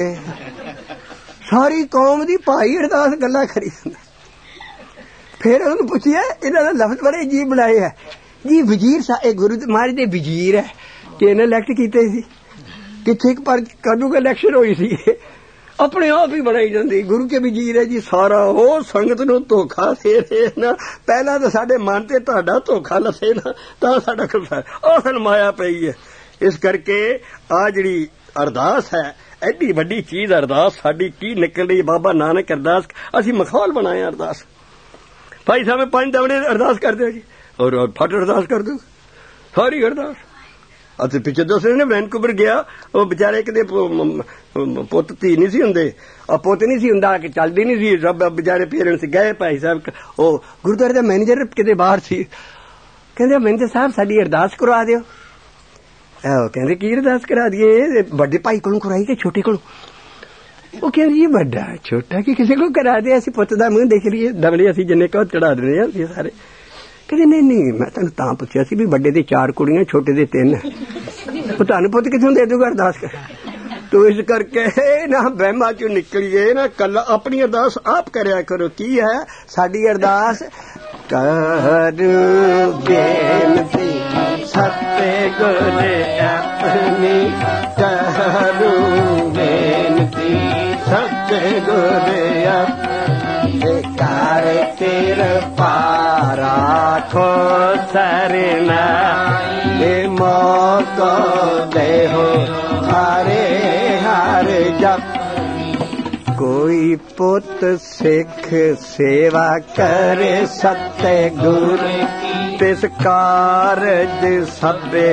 सारी कौम दी भाई अरदास गल्ला करी फिर उन्होंने पूछिया इन्होंने लफ्ज बड़े अजीब बनाए है जी वजीर साहब गुरु महाराज दे वजीर है कि इन्हें इलैक्ट कीते सी किथे पर कदू के इलैक्शन हुई सी अपने आप ही बनाई जाती गुरु के वजीर है जी सारा वो संगत नूं धोखा दे रहे ना पहला तो साडे मन ते तुहाडा धोखा लथे ना तां साडा खुदा ओ सन माया पई है। इस करके आ जिहड़ी अरदास है एडी वड्डी चीज अरदास साडी की निकल रही बाबा नानक अरदास असीं मखौल बनाए अरदास भाई साहब पंज दवड़े अरदास कर दो जी और फट अरदास कर दो सारी अरदास ਅਤੇ ਪਿੱਛੇ ਦੂਸਰੇ ਨੇ ਵੈਨਕੂਵਰ ਗਿਆ ਉਹ ਵਿਚਾਰੇ ਕਿਤੇ ਪੁੱਤ ਧੀ ਨਹੀਂ ਸੀ ਹੁੰਦੇ ਆ ਪੁੱਤ ਨਹੀਂ ਸੀ ਹੁੰਦਾ ਕਿ ਚੱਲਦੀ ਨਹੀਂ ਸੀ ਰੱਬ ਵਿਚਾਰੇ ਪੇਰੈਂਟਸ ਗਏ ਭਾਈ ਸਾਹਿਬ ਉਹ ਗੁਰਦੁਆਰੇ ਦਾ ਮੈਨੇਜਰ ਕਿਤੇ ਬਾਹਰ ਸੀ ਕਹਿੰਦੇ ਮੈਨੇਜਰ ਸਾਹਿਬ ਸਾਡੀ ਅਰਦਾਸ ਕਰਵਾ ਦਿਓ ਉਹ ਕਹਿੰਦੇ ਕੀ ਅਰਦਾਸ ਕਰਾ ਦਈਏ ਵੱਡੇ ਭਾਈ ਕੋਲੋਂ ਕਰਾਈ ਕਿ ਛੋਟੇ ਕੋਲੋਂ ਉਹ ਕਹਿੰਦੇ ਜੀ ਵੱਡਾ ਛੋਟਾ ਕਿ ਕਿਸੇ ਕੋਲ ਕਰਾ ਦੇ ਅਸੀਂ ਪੁੱਤ ਦਾ ਮੂੰਹ ਦੇਖ ਲਈਏ ਦਮਲੇ ਅਸੀਂ ਜਿੰਨੇ ਕੋ ਚੜਾ ਦਿੰਦੇ ਆ ਅਸੀਂ ਸਾਰੇ ਕਹਿੰਦੇ ਨਹੀਂ ਨਹੀਂ ਮੈਂ ਤੁਹਾਨੂੰ ਤਾਂ ਪੁੱਛਿਆ ਸੀ ਵੀ ਵੱਡੇ ਦੇ ਚਾਰ ਕੁੜੀਆਂ ਛੋਟੇ ਦੇ ਤਿੰਨ ਤੁਹਾਨੂੰ ਪੁੱਤ ਕਿੱਥੋਂ ਦੇ ਦੂਗਾ ਅਰਦਾਸ ਕਰ ਤੋ ਇਸ ਕਰਕੇ ਨਾ ਵਹਿਮਾਂ ਚੋਂ ਨਿਕਲੀਏ ਨਾ ਕੱਲਾ ਆਪਣੀ ਅਰਦਾਸ ਆਪ ਕਰਿਆ ਕਰੋ ਕੀ ਹੈ ਸਾਡੀ ਅਰਦਾਸ ਕਰ ਬੇਨਤੀ ਸੱਤੇ ਗੁਰ ਆਪਣੀ ਕਰੂ ਬੇਨਤੀ ਸੱਤੇ ਗੁਰ ਆਪਣੀ ਕਾਰ ਤੇਰ ਪਾਰਾ खो सरना ये मौका दे हो हरे हर जब कोई पुत सिख सेवा करे सत्य गुर तिस कारज सबे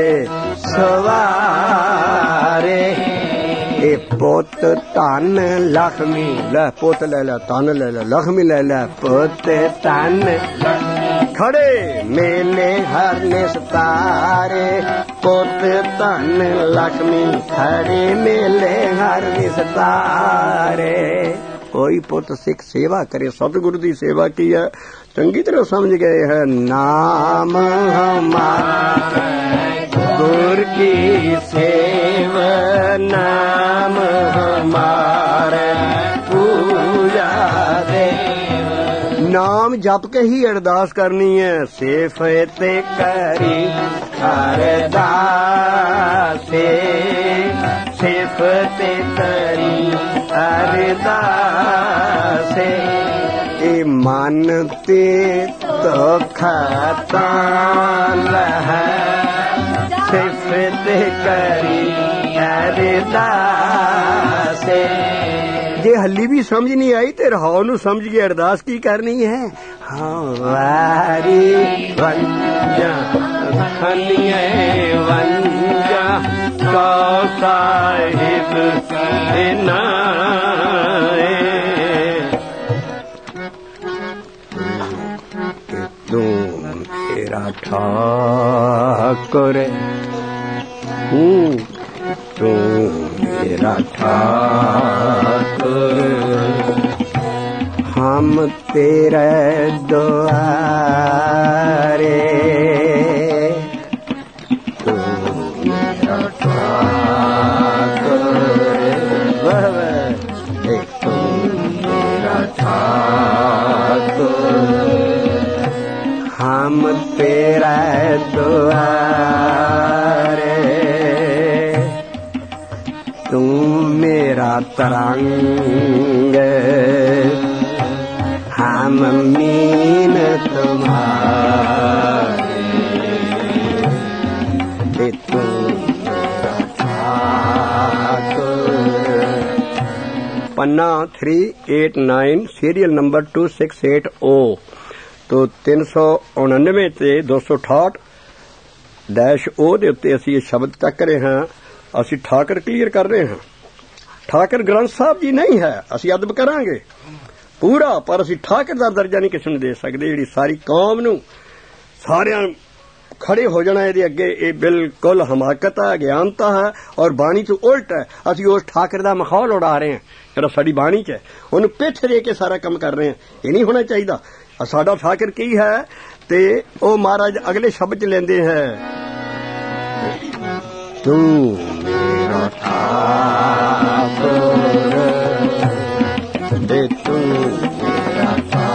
सवारे ए पुत धन लक्ष्मी लै पुत ले लै धन ले लै लक्ष्मी ले लै पुत धन खड़े मेले हर निस्तारे पुत धन लक्ष्मी खड़े मेले हर निस्तारे कोई पुत सिख सेवा करे सतगुरु की सेवा की है चंगी तरह समझ गए है नाम हमारा गुर की सेवा नाम हमारे पूजा दे नाम जप के ही अरदास करनी है सेफते करी अरदास सेफते करी अरदास ए मन ते तो खताल है सिफत करी अरदास जे हली भी समझ नहीं आई तो रहाओ नू समझ के अरदास की करनी है हमारी वंजा खनिए वंजा तो साहिब नाए तू मेरा ठाकुर तू मेरा ठाकुर हम तेरे द्वारे तू मेरा ठाकुर तू मेरा ठाकुर हम तेरे द्वारे तू मेरा तरंग हम मीन तुम्हारे तू मेरा ठाकुर। पन्ना three eight nine serial number two six eight oh तो तीन सौ उनानवे ते दो सौ अठाठ डैश ओ दे उत्ते असीं ये शब्द तक रहे हैं। असीं ठाकर क्लीयर कर रहे हैं। ठाकर ग्रंथ साहब जी नहीं है, असीं अदब करांगे पूरा, पर असीं ठाकर दा दर्जा नहीं किसी नूं दे सकदे। जिहड़ी सारी कौम नूं सारियां खड़े हो जाना इहदे अगे, ये बिल्कुल हमाकत है, अज्ञानता है और बाणी तो उल्ट है। असीं उस ठाकर दा माहौल उड़ा रहे हैं जिहड़ा साडी बाणी च है, उहनूं पिठ दे के सारा काम कर रहे हैं। ये नहीं होना चाहिए। साडा ठाकर की है ते ओ महाराज अगले शब्द च लेंदे हैं तू मेरा ठाकुर दे तू मेरा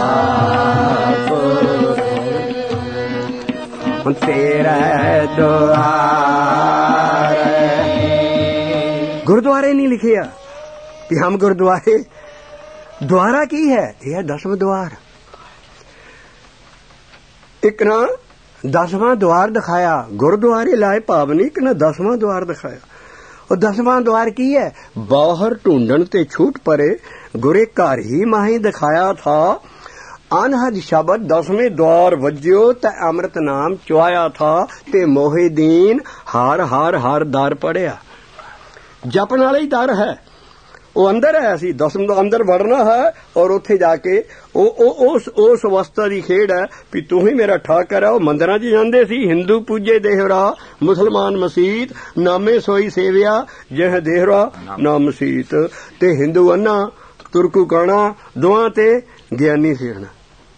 ठाकुर तेरा द्वार। गुरुद्वारे नहीं लिखे कि हम गुरुद्वारे, द्वारा की है यह दसवां द्वार। एक ना दसवां द्वार दिखाया, गुरुद्वारे लाए पावनी, एक ना दसवां द्वार दिखाया। और दसवां द्वार की है, बाहर ढूंढन ते छूट परे गुरे घर ही माही दिखाया था। अनहद शब्द दसवें द्वार वज्यो ते अमृत नाम चुआया था ते मोहे दीन हार हार हार दार पढ़िया। जपन वाले ही दर है, वो अंदर है। असी दसम अंदर वड़ना है और उत्थे जाके ओ, ओ, उस उस अवस्था की खेड है भी तू ही मेरा ठाकर है। वो मंदिरां च जांदे सी, हिंदू पूजे देहरा मुसलमान मसीत, नामे सोई सेविया जह देहरा ना मसीत। ते हिंदू अन्ना तुरकू काना दुआ ते ज्ञानी सेना।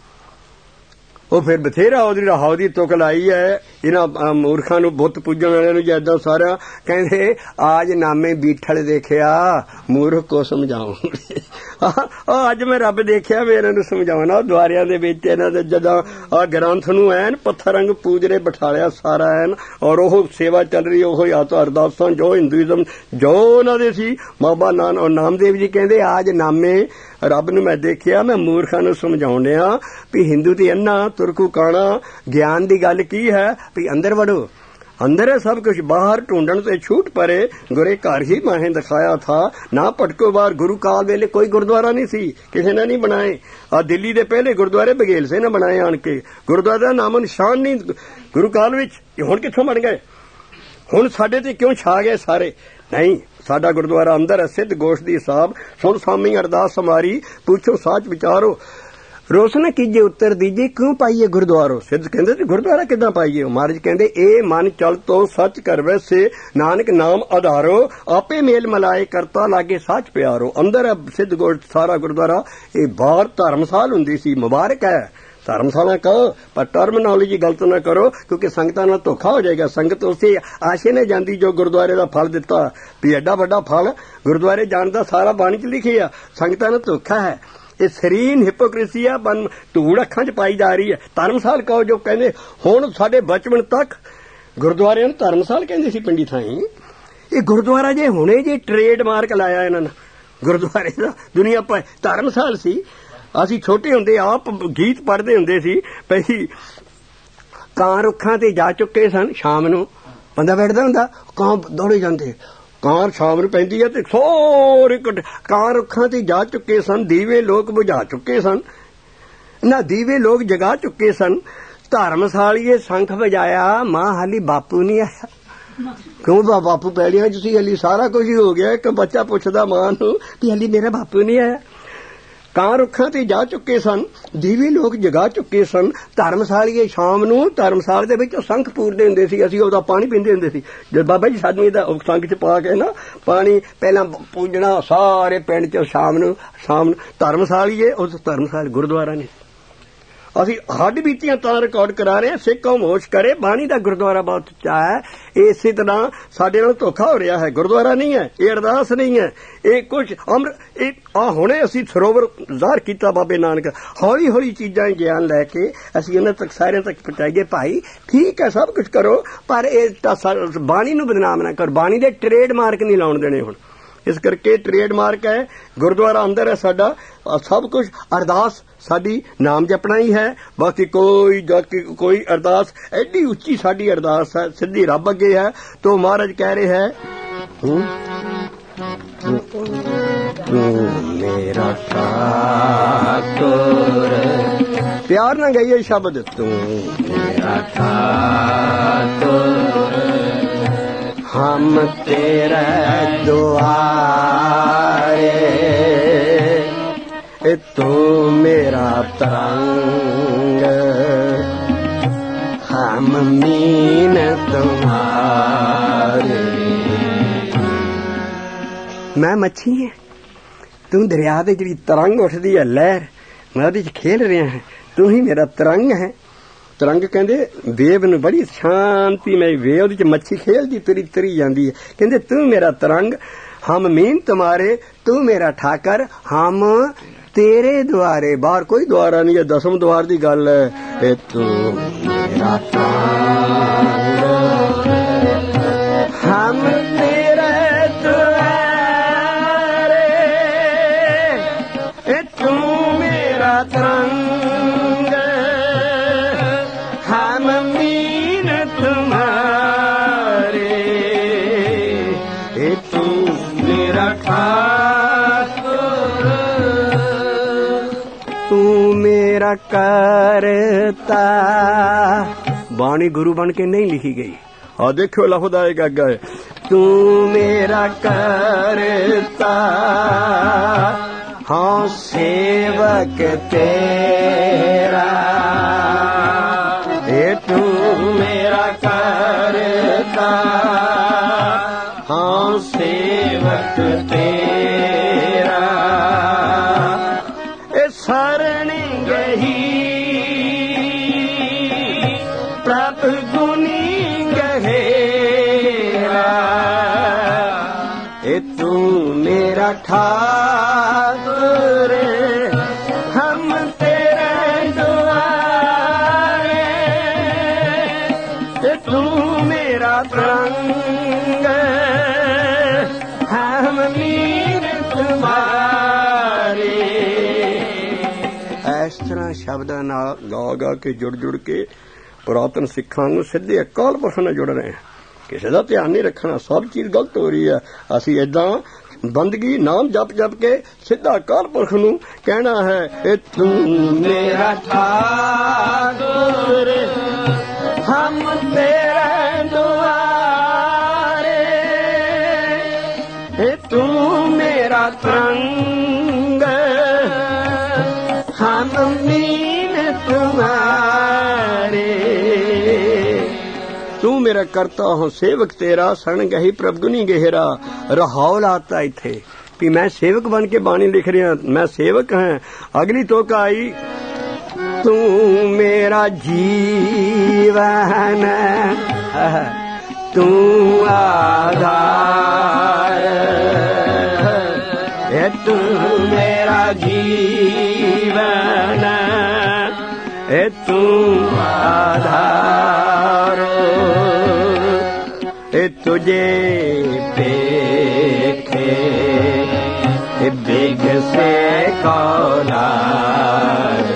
वो फिर बथेरा ओदी राह दी तुक लाई है इन्हां मूर्खां नूं, बुत पूजण वालियां नूं। जैदा सारा कहंदे आज नामे बीठल देखिया मूर्ख को समझाऊंगे। अज मैं रब देखिया मैं इन्हां नूं समझावना। द्वारियां दे विच इन्हां दे जदां आ ग्रंथ नूं ऐन पत्थर रंग पूजरे बिठालिया सारा ऐन, और ओह सेवा चल रही ओह या तो अरदासां जो हिंदुइज्म जो उन्हां दे सी। बाबा नानक और नामदेव जी कहंदे आज नामे रब नूं मैं देखिया, मैं मूर्खां नूं समझाउंदिया भी हिंदू दी अन्ना तुरकू काना ज्ञान दी गल की है भी अंदर वड़ो, अंदर है सब कुछ, बाहर ढूंढन से छूट परे गुरे घर ही माहे दिखाया था। ना पटको बार गुरु काल वेले कोई गुरुद्वारा नहीं सी, किसी ने नहीं बनाए। आ दिल्ली दे पहले गुरुद्वारे बघेल से ने बनाए आन के, गुरुद्वारे दा नामो निशान नहीं गुरु काल विच। हुण कित्थों बन गए, हुण साडे ते क्यों छा गए सारे? नहीं, साडा गुरुद्वारा अंदर है। सिद्ध गोश दी साहब सुन स्वामी अरदास हमारी, पूछो साच विचारो रोशन कीजे उत्तर दीजिए क्यों पाइए गुरुद्वारो। सिद्ध कहते गुरुद्वारा किदां पाइए? महाराज कहते ए मन चल तो सच कर वैसे नानक नाम आधारो, आपे मेल मलाए करता लागे सच प्यारो। अंदर है सिद्ध गोश सारा गुरुद्वारा। ये बाहर धर्मसाल हुंदी सी, मुबारक है धर्मशाला कहो, पर टर्मिनोलॉजी गलत ना करो क्योंकि संगतां नाल धोखा हो जाएगा। संगत उसे आशे ने जांदी जो गुरुद्वारे दा फल दिता भी एडा वड्डा फल गुरुद्वारे जाण दा सारा बाणी च लिखिया। संगतां नाल धोखा है, ये सरीन हिपोक्रेसी आ, बन धूड़ अखां च पाई जा रही है। धर्मसाल कहो जो कहंदे हुण साडे बचपन तक गुरुद्वारे नूं धर्मसाल कहंदे सी पिंडी थाई। ये गुरुद्वारा जे हुणे जे ट्रेड मार्क लाया इन्हां ने गुरुद्वारे दा, दुनिया पर धर्मसाल सी। असी छोटे हुंदे आप गीत पढ़दे हुंदे सी पई कां रुखां ते जा चुके सन। शाम नूं बंदा बैठदा हुंदा, कां दौड़े जांदे, कां शाम नूं पैंदी है ते सोरे कां रुखां ते जा चुके सन। दीवे लोग बुझा चुके सन, ना दीवे लोग जगा चुके सन। धर्मसालीए शंख बजाया, मां हाली बापू नहीं आया। क्यों बापू पैलियां च सी, हली सारा कुछ ही हो गया। एक बच्चा पुछदा मां नूं कि हली मेरा बापू नहीं आया। ਕਾਂ ਰੁੱਖਾਂ ਤੇ ਜਾ ਚੁੱਕੇ ਸਨ, ਦੀਵੀ ਲੋਕ ਜਗਾ ਚੁੱਕੇ ਸਨ। ਧਰਮਸਾਲੀਏ ਸ਼ਾਮ ਨੂੰ ਧਰਮਸਾਲ ਦੇ ਵਿੱਚ ਸੰਖ ਪੂਰਦੇ ਹੁੰਦੇ ਸੀ, ਅਸੀਂ ਉਹਦਾ ਪਾਣੀ ਪੀਂਦੇ ਹੁੰਦੇ ਸੀ। ਜਦ ਬਾਬਾ ਜੀ ਸਾਨੂੰ ਇਹਦਾ ਸੰਖ ਚ ਪਾ ਕੇ ਨਾ ਪਾਣੀ ਪਹਿਲਾਂ ਪੂਜਣਾ ਸਾਰੇ ਪਿੰਡ ਚ ਸ਼ਾਮ ਨੂੰ ਸ਼ਾਮ ਨੂੰ ਧਰਮਸਾਲੀਏ ਉਸ ਧਰਮਸਾਲ ਗੁਰਦੁਆਰਾ ਨੇ। ਅਸੀਂ ਹੱਡ ਬੀਤੀਆਂ ਤਾਂ ਰਿਕਾਰਡ ਕਰਾ ਰਹੇ ਹਾਂ। ਸਿੱਖ ਕੌਮ ਹੋਸ਼ ਕਰੇ, ਬਾਣੀ ਦਾ ਗੁਰਦੁਆਰਾ ਬਹੁਤ ਉੱਚਾ ਹੈ। ਇਸੇ ਤਰ੍ਹਾਂ ਸਾਡੇ ਨਾਲ ਧੋਖਾ ਹੋ ਰਿਹਾ ਹੈ। ਗੁਰਦੁਆਰਾ ਨਹੀਂ ਹੈ, ਇਹ ਅਰਦਾਸ ਨਹੀਂ ਹੈ, ਇਹ ਕੁਛ ਅਮਰ ਇਹ ਆ ਹੁਣੇ ਅਸੀਂ ਸਰੋਵਰ ਜ਼ਾਹਰ ਕੀਤਾ ਬਾਬੇ ਨਾਨਕ। ਹੌਲੀ ਹੌਲੀ ਚੀਜ਼ਾਂ ਗਿਆਨ ਲੈ ਕੇ ਅਸੀਂ ਉਹਨਾਂ ਤੱਕ ਸਾਰਿਆਂ ਤੱਕ ਪਹੁੰਚਾਈਏ। ਭਾਈ ਠੀਕ ਹੈ ਸਭ ਕੁਛ ਕਰੋ, ਪਰ ਇਹ ਬਾਣੀ ਨੂੰ ਬਦਨਾਮ ਨਾ ਕਰੋ। ਬਾਣੀ ਦੇ ਟ੍ਰੇਡ ਮਾਰਕ ਨਹੀਂ ਲਾਉਣ ਦੇਣੇ ਹੁਣ। ਇਸ ਕਰਕੇ ਟ੍ਰੇਡ ਮਾਰਕ ਹੈ, ਗੁਰਦੁਆਰਾ ਅੰਦਰ ਹੈ ਸਾਡਾ, ਸਭ ਕੁਛ ਅਰਦਾਸ ਸਾਡੀ ਨਾਮ ਜਪਣਾ ਹੀ ਹੈ। ਬਾਕੀ ਕੋਈ ਕੋਈ ਅਰਦਾਸ ਐਡੀ ਉੱਚੀ ਸਾਡੀ ਅਰਦਾਸ ਹੈ, ਸਿੱਧੀ ਰੱਬ ਅੱਗੇ ਹੈ। ਤੋ ਮਹਾਰਾਜ ਕਹਿ ਰਹੇ ਹੈ ਮੇਰਾ ਠਾਕੁਰ, ਪਿਆਰ ਨਾਲ ਗਾਈਏ ਸ਼ਬਦ, ਤੂੰ ਮੇਰਾ ਠਾਕੁਰ, हम तेरे दुआरे, तू मेरा तरंग, हम मीन तुम्हारे। मैं मच्छी है, तू दरिया दे जिहड़ी तरंग उठदी है लहर, मैं ਉਹਦੇ ਚ खेल रहा है, तू ही मेरा तरंग है। ਤਰੰਗ ਕਹਿੰਦੇ ਵੇਵ ਨੂੰ ਬੜੀ ਸ਼ਾਂਤੀ ਮੈਂ ਵੇਵ ਉਹਦੇ ਚ ਮੱਛੀ ਖੇਲਦੀ ਤੁਰੀ ਤੁਰੀ ਜਾਂਦੀ ਹੈ। ਕਹਿੰਦੇ ਤੂੰ ਮੇਰਾ ਤਰੰਗ, ਹਮ ਮੀਨ ਤੁਮਾਰੇ, ਤੂੰ ਮੇਰਾ ਠਾਕਰ, ਹਮ ਤੇਰੇ ਦੁਆਰੇ। ਬਾਹਰ ਕੋਈ ਦੁਆਰਾ ਨਹੀਂ ਹੈ, ਦਸਮ ਦੁਆਰ ਦੀ ਗੱਲ ਹੈ। ਇਹ ਤੂੰ ਮੇਰਾ ਤਰੰਗ, ਹਮ ਤੇਰੇ ਦੁਆਰੇ, ਇਹ ਤੂੰ ਮੇਰਾ ਤਰੰਗ, ਮੇਰਾ ਕਰਤਾ। ਬਾਣੀ ਗੁਰੂ ਬਣ ਕੇ ਨਹੀਂ ਲਿਖੀ ਗਈ। ਆ ਦੇਖਿਓ ਲਫ਼ਜ਼ ਆਏਗਾ ਅੱਗੇ, ਤੂੰ ਮੇਰਾ ਕਰਤਾ, ਹਾਂ ਸੇਵਕ ਤੇਰਾ, ਇਹ ਤੂੰ ਮੇਰਾ ਕਰਤਾ, ਹਾਂ ਸੇਵਕ ਤੇਰਾ। ਇਹ ਸਰਣ ਗਹੀ ਪ੍ਰਭ ਗੁਣੀ ਗਹੇਰਾ, ਇਹ ਤੂੰ ਮੇਰਾ ਠਾਕੁਰ, ਹਮ ਤੇਰੇ ਦੁਆਰੇ, ਇਹ ਤੂੰ ਮੇਰਾ ਤਰੰਗ, ਹਮ ਮੀਨ ਤੁਮਾਰੇ। ਇਸ ਤਰ੍ਹਾਂ ਸ਼ਬਦਾਂ ਨਾਲ ਗਾ ਗਾ ਕੇ ਜੁੜ ਜੁੜ ਕੇ ਪੁਰਾਤਨ ਸਿੱਖਾਂ ਨੂੰ ਸਿੱਧੇ ਅਕਾਲ ਪੁਰਖ ਨਾਲ ਜੁੜ ਰਹੇ ਹਾਂ। ਕਿਸੇ ਦਾ ਧਿਆਨ ਨਹੀਂ ਰੱਖਣਾ, ਸਭ ਚੀਜ਼ ਗਲਤ ਹੋ ਰਹੀ ਹੈ। ਅਸੀਂ ਏਦਾਂ ਬੰਦਗੀ ਨਾਮ ਜਪ ਜਪ ਕੇ ਸਿੱਧਾ ਅਕਾਲ ਪੁਰਖ ਨੂੰ ਕਹਿਣਾ ਹੈ, ਇਹ ਤੂੰ ਮੇਰਾ ਠਾਕੁਰ, ਹਮ ਤੇਰੇ ਦੁਆਰੇ, ਇਹ ਤੂੰ ਮੇਰਾ ਤਰੰਗ, हम मीन तुम्हारे। तू मेरा करता हो सेवक तेरा, सण गही प्रभ गुनी गहरा। रहाउल आता इथे भी मैं सेवक बन के बाणी लिख रहा, मैं सेवक है। अगली तोका आई, तू मेरा जीवन, तू आधार, तू मेरा जीवन, ए तू आधार, ए तुझे देखे बिग से कौलार,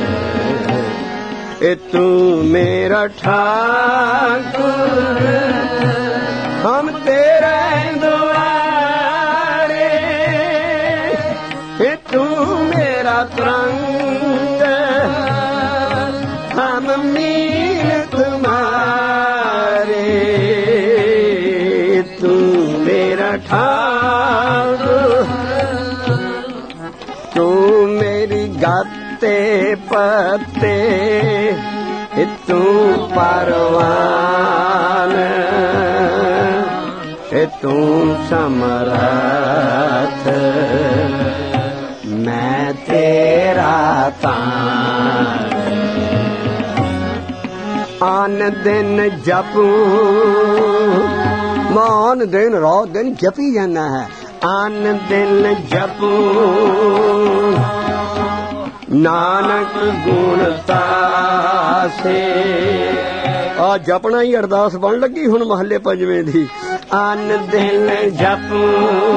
ए तू मेरा ठाकुर, हम तेरे दुआरे, तू मेरा तरंग, हम मीन तुम्हारे। जाते पते तू परवान तू समरथ मैं तेरा तान। आन दिन जपूं मान दिन रात दिन जपी जाना है। आन दिन जपूं नानक गुण तासे। आ जपना ही अरदास बन लगी हुण महल्ले पंजवें दी। आन दिन जपूं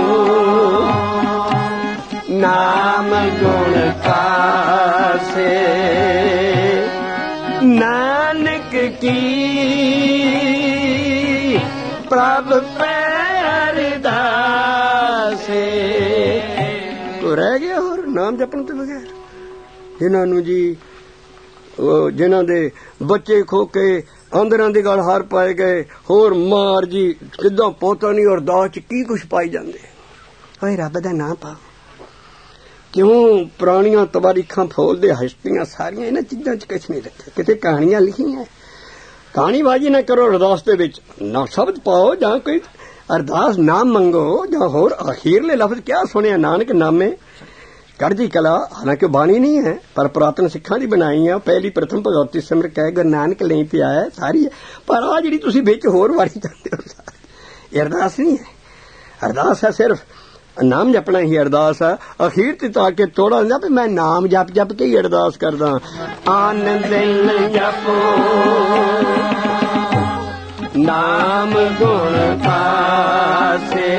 नाम गुण तासे नानक की प्रभ पैरदासे। तो रह गया और नाम जपण तो बगैर। इन्हां नूं जी जिन्हां दे बच्चे खोके आंदरां दे गल हार पाए गए होर मार जी किदां पोता नहीं और दाह च की कुछ पाई जांदे। ओए रब दा नाम पाओ। क्यों पुरानियां तवारीखां फोलदे हस्तियां सारियां इन्हां चीजां च कुछ नहीं रखिया। किते कहानियां लिखियां कहानीबाजी ना करो। अरदास दे विच ना शब्द पाओ जां कोई अरदास नाम मंगो जां होर अखीरले लफ्ज क्या सुनिया नानक नामे चढ़दी कला। हालांकि बाणी नहीं है पर पुरातन सिखां दी बनाई है। पहली प्रथम भगवती सिमर कह गुरु नानक लें पे आया सारी है। पर आ जिहड़ी तुसीं विच होर वारी जांदे हो अरदास नहीं है। अरदास है सिर्फ नाम जपना ही अरदास है। अखीर ते ताके थोड़ा होंदा भी मैं नाम जप जप के ही अरदास करदा। आन दिन जपो नाम गुण पासे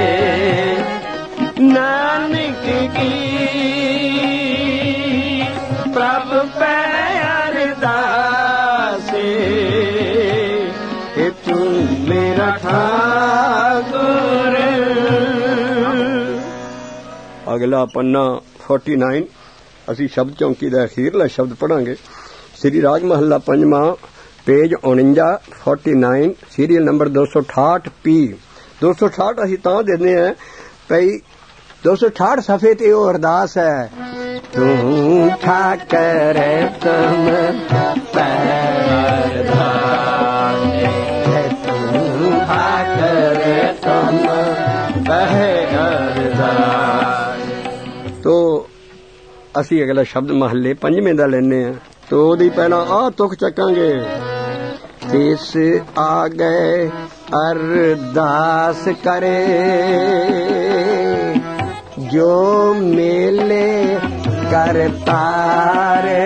नानक की प्रभ पैरदासे तू मेरा ठाकुर। अगला पन्ना फोर्टी नाइन असी शब्द चौंकी का अखीरला शब्द पढ़ांगे। श्री राग महला पंजवा पेज उणंजा फोर्टी नाइन सीरियल नंबर दो सौ अठाठ पी। दो सौ अठाठ असी तां देने हैं भई दो सौ अठाठ सफे ते वो अरदास है। तू ठाकर तुम पैरदासे तू ठाकर तुम पैरदासे। तो असी अगला शब्द महल्ले पंजवें दा लेने हैं। तो ओदी पहला आ तुक चकांगे। तिस आ गए अरदास करे जो मेले कर तारे।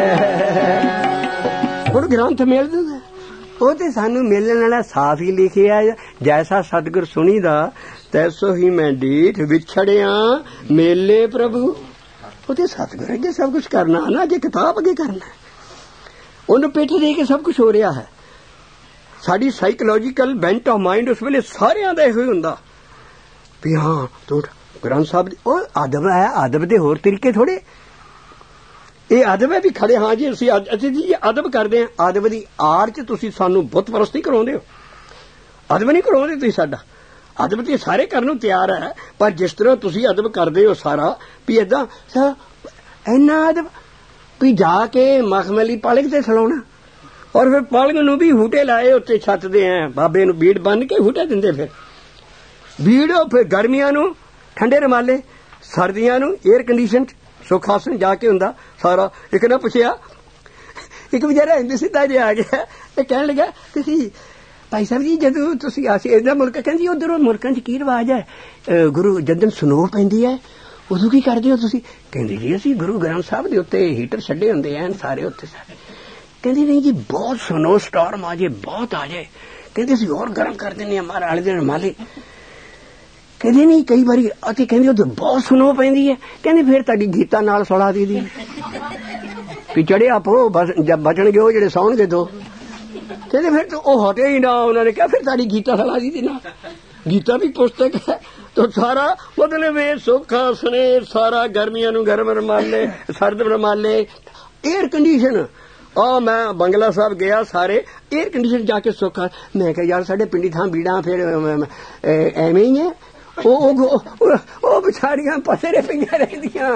हुण ग्रंथ मेल दिंदा वो ते सानू मेलण वाला साफ ही लिखिया जैसा सतगुर सुनीदा तैसो ही मैं डीठ विछड़िया मेले प्रभु। वो ते सतगुर अगे सब कुछ करना ना अगे किताब अगे करना उन्हें पेठे दे के सब कुछ हो रहा है। साड़ी साइकोलॉजिकल बेंट ऑफ माइंड उस वेले सारियां दा इहो हुंदा भी हाँ तू ग्रंथ साहब अदब है। अदब दे होर तरीके थोड़े ये अदब है भी खड़े हाँ जी असीं असीं जी अदब करदे हां। अदब दी आड़ च तुसीं सानू बुत परस्ती कराउंदे हो। अदब नहीं कराउंदे तुसीं साडा। अदब ते सारे करन नूं तैयार है पर जिस तरह तुसीं अदब करदे हो सारा भी इदां इन्ना अदब भी जाके मखमली पालक ते सलाउणा और फिर पालक नूं भी हूटे लाए उत्ते छत दे हैं बाबे नूं बीड़ बन के हूटे दिंदे। फिर बीड़ फिर गर्मियां नूं ठंडे रमाले सर्दियां नूं एयर कंडीशन सुखासन जाके हुंदा सारा। एक ना पुछया एक बेचारा हिंदू सीधा जिहा आ गया ते कहण लगा तुसीं भाई साहब जी जदों तुसीं आसी इहदा मुल्क कहंदी उधर मुल्कां च की रिवाज है गुरु जदों स्नो पैंदी है उदों की करदे हो तुसीं? कहंदी जी असीं गुरु ग्रंथ साहब दे उत्ते हीटर छड्डे हुंदे हैं सारे उत्ते सारे। कहंदी नहीं जी बहुत स्नो स्टॉर्म आ जाए बहुत आ जाए कहंदी असीं और गर्म कर दिंदे हां मारे आले दे रमाले। कहंदी नहीं कई बारी अते कहंदी उधर बहुत स्नो पैंदी है कहंदी फिर तुहाडी गीता नाल सुला दी दी भी चढ़िया पो बस जब बचणगे ओ जेड़े सौणगे दो। कहते फिर तो वो हटे ही ना। उन्होंने कहा फिर तारी गीता सुना दी थी ना। गीता भी पुस्तक है तो सारा मतलब ये सुखा सुने सारा गर्मियां नूं गर्म रमाले सर्द रमाले एयर कंडीशन। आ मैं बंगला साहब गया सारे एयर कंडीशन जाके सुखा। मैं कहा यार साडे पिंडी थां बीड़ा फिर एवें ही है। ओ बेचारियां पसेरे पईयां रहिंदियां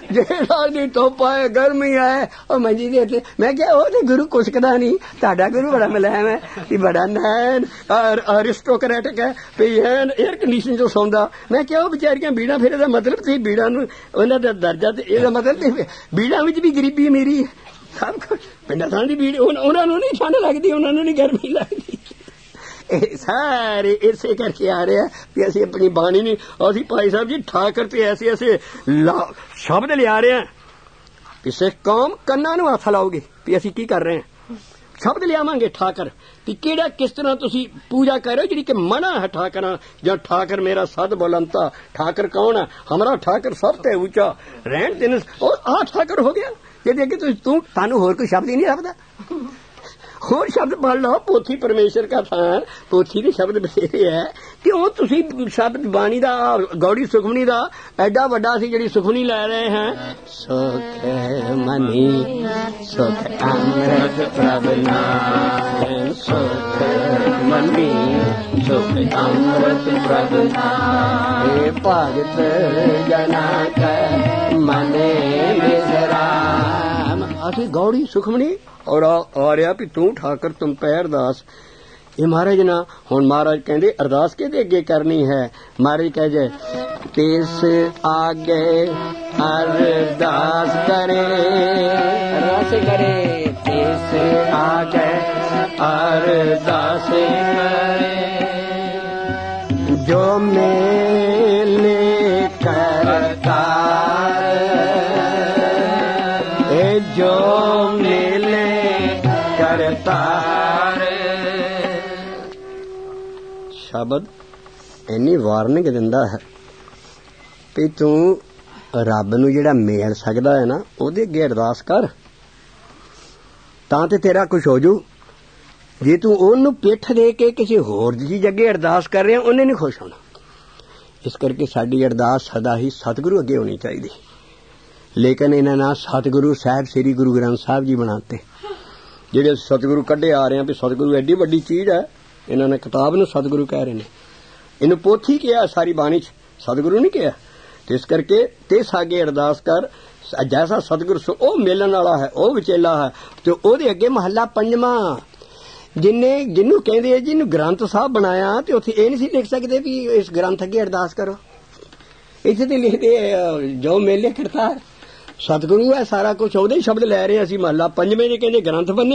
जे साल दी धुप आए गर्मी आए और मंजी दे उत्ते मैं क्या वो ते गुरु कुसकदा नहीं तुहाडा गुरु बड़ा मुलायम है कि बड़ा नैन अरिस्टोक्रेटिक है भी एयर कंडीशन जो सौंदा मैं क्या बेचारियां बीड़ा फिर ਇਹਦਾ मतलब ਸੀ बीड़ा ਨੂੰ ਉਹਨਾਂ ਦਾ ਦਰਜਾ ਤੇ ਇਹਦਾ मतलब बीड़ा ਵਿੱਚ ਵੀ ਗਰੀਬੀ ਮੇਰੀ ਸਭ ਕੁਝ ਪਿੰਡਾਂ ਥਾਂ ਦੀ ਬੀੜ ਉਹਨਾਂ ਨੂੰ ਨਹੀਂ ਠੰਡ ਲੱਗਦੀ ਉਹਨਾਂ ਨੂੰ ਨਹੀਂ ਗਰਮੀ ਲੱਗਦੀ ਇਹ ਸਾਰੇ ਇਸੇ ਕਰਕੇ ਆ ਰਿਹਾ ਵੀ ਅਸੀਂ ਆਪਣੀ ਬਾਣੀ ਨਹੀਂ ਅਸੀਂ ਭਾਈ ਸਾਹਿਬ ਜੀ ਠਾਕਰ ਤੇ ਐਸੇ ਐਸੇ ਸ਼ਬਦ ਲਿਆ ਰਹੇ ਹਾਂ ਵੀ ਸਿੱਖ ਕੌਮ ਕੰਨਾਂ ਨੂੰ ਹੱਥ ਲਾਓਗੇ ਵੀ ਅਸੀਂ ਕੀ ਕਰ ਰਹੇ ਹਾਂ ਸ਼ਬਦ ਲਿਆਵਾਂਗੇ ਠਾਕਰ ਵੀ ਕਿਹੜਾ ਕਿਸ ਤਰ੍ਹਾਂ ਤੁਸੀਂ ਪੂਜਾ ਕਰੋ ਜਿਹੜੀ ਕਿ ਮਨਾ ਹੈ ਠਾਕਰਾਂ ਜਾਂ ਠਾਕਰ ਮੇਰਾ ਸਦ ਬੁਲੰਤਾ ਠਾਕਰ ਕੌਣ ਹੈ ਹਮਾਰਾ ਠਾਕਰ ਸਭ ਤੇ ਉੱਚਾ ਰਹਿਣ ਦਿਨ ਉਹ ਆਹ ਠਾਕਰ ਹੋ ਗਿਆ ਜਿਹਦੇ ਅੱਗੇ ਤੁਸੀਂ ਤੂੰ ਤੁਹਾਨੂੰ ਹੋਰ ਕੋਈ ਸ਼ਬਦ ਹੀ ਨਹੀਂ ਲੱਭਦਾ ਹੋਰ ਸ਼ਬਦ ਪੜ੍ਹ ਲਓ ਪੋਥੀ ਪਰਮੇਸ਼ਰ ਦਾ ਥਾਨ ਪੋਥੀ ਦੇ ਸ਼ਬਦ ਬਥੇਰੇ ਹੈ ਕਿ ਉਹ ਤੁਸੀਂ ਸ਼ਬਦ ਬਾਣੀ ਦਾ ਗੌੜੀ ਸੁਖਮਨੀ ਦਾ ਐਡਾ ਵੱਡਾ ਸੀ ਜਿਹੜੀ ਸੁਖਮਨੀ ਲੈ ਰਹੇ ਹਾਂ ਸੁਖ ਮਨੀ ਸੁਖ ਅੰਮ੍ਰਿਤ ਪ੍ਰਭ ਨਾਮ ਸੁਖ ਮਨੀ ਸੁਖ ਅੰਮ੍ਰਿਤ ਪ੍ਰਭ ਨਾਮ ਇਹ ਭਗਤ ਜਨਾ ਕੈ ਮਨੇ ਵਿਸਰਾਮ ਅਸੀਂ ਗੌੜੀ ਸੁਖਮਨੀ और आ रहा भी तू ठाकर तुम पे अरदास ये महाराज ना हुण महाराज कहंदे अरदास किहदे अगे करनी है महाराज कह जाए तिस आगे अरदास करे अरदास करे तिस आगे अरदास करे जो मेले करतार जो मेले करतार शब्द इन्नी वार्निंग दिंदा है भी तू रब नूं जिहड़ा मेल सकदा है ना ओहदे अगे अरदास कर तां ते तेरा कुछ हो जू जे तू ओहनूं पिठ दे के किसी होर चीज अगे अरदास कर रहा उन्हें नहीं खुश होना इस करके साडी अरदास सदा ही सतगुरु अगे होनी चाहिए लेकिन इन्होंने ना सतगुरु साहब श्री गुरु ग्रंथ साहब जी बनाते ਜਿਹੜੇ ਸਤਿਗੁਰੂ ਕੱਢੇ ਆ ਰਹੇ ਆ ਵੀ ਸਤਿਗੁਰੂ ਐਡੀ ਵੱਡੀ ਚੀਜ਼ ਹੈ ਇਹਨਾਂ ਨੇ ਕਿਤਾਬ ਨੂੰ ਸਤਿਗੁਰੂ ਕਹਿ ਰਹੇ ਨੇ ਇਹਨੂੰ ਪੋਥੀ ਕਿਹਾ ਸਾਰੀ ਬਾਣੀ 'ਚ ਸਤਿਗੁਰੂ ਨਹੀਂ ਕਿਹਾ ਤੇ ਇਸ ਕਰਕੇ ਤੇ ਸਾਗੇ ਅਰਦਾਸ ਕਰ ਜੈਸਾ ਸਤਿਗੁਰੂ ਉਹ ਮਿਲਣ ਵਾਲਾ ਹੈ ਉਹ ਵਿਚੇਲਾ ਹੈ ਤੇ ਉਹਦੇ ਅੱਗੇ ਮਹੱਲਾ ਪੰਜਵਾਂ ਜਿੰਨੇ ਜਿਹਨੂੰ ਕਹਿੰਦੇ ਆ ਜਿਹਨੂੰ ਗ੍ਰੰਥ ਸਾਹਿਬ ਬਣਾਇਆ ਤੇ ਉੱਥੇ ਇਹ ਨਹੀਂ ਸੀ ਲਿਖ ਸਕਦੇ ਵੀ ਇਸ ਗ੍ਰੰਥ ਅੱਗੇ ਅਰਦਾਸ ਕਰੋ ਇੱਥੇ ਤੇ ਲਿਖਦੇ ਜੋ ਮੇਲੇ ਕਰਤਾਰ सतगुरु है सारा कुछ ओहदे शब्द लै रहे असीं महला पंजवें दे कहंदे ग्रंथ बने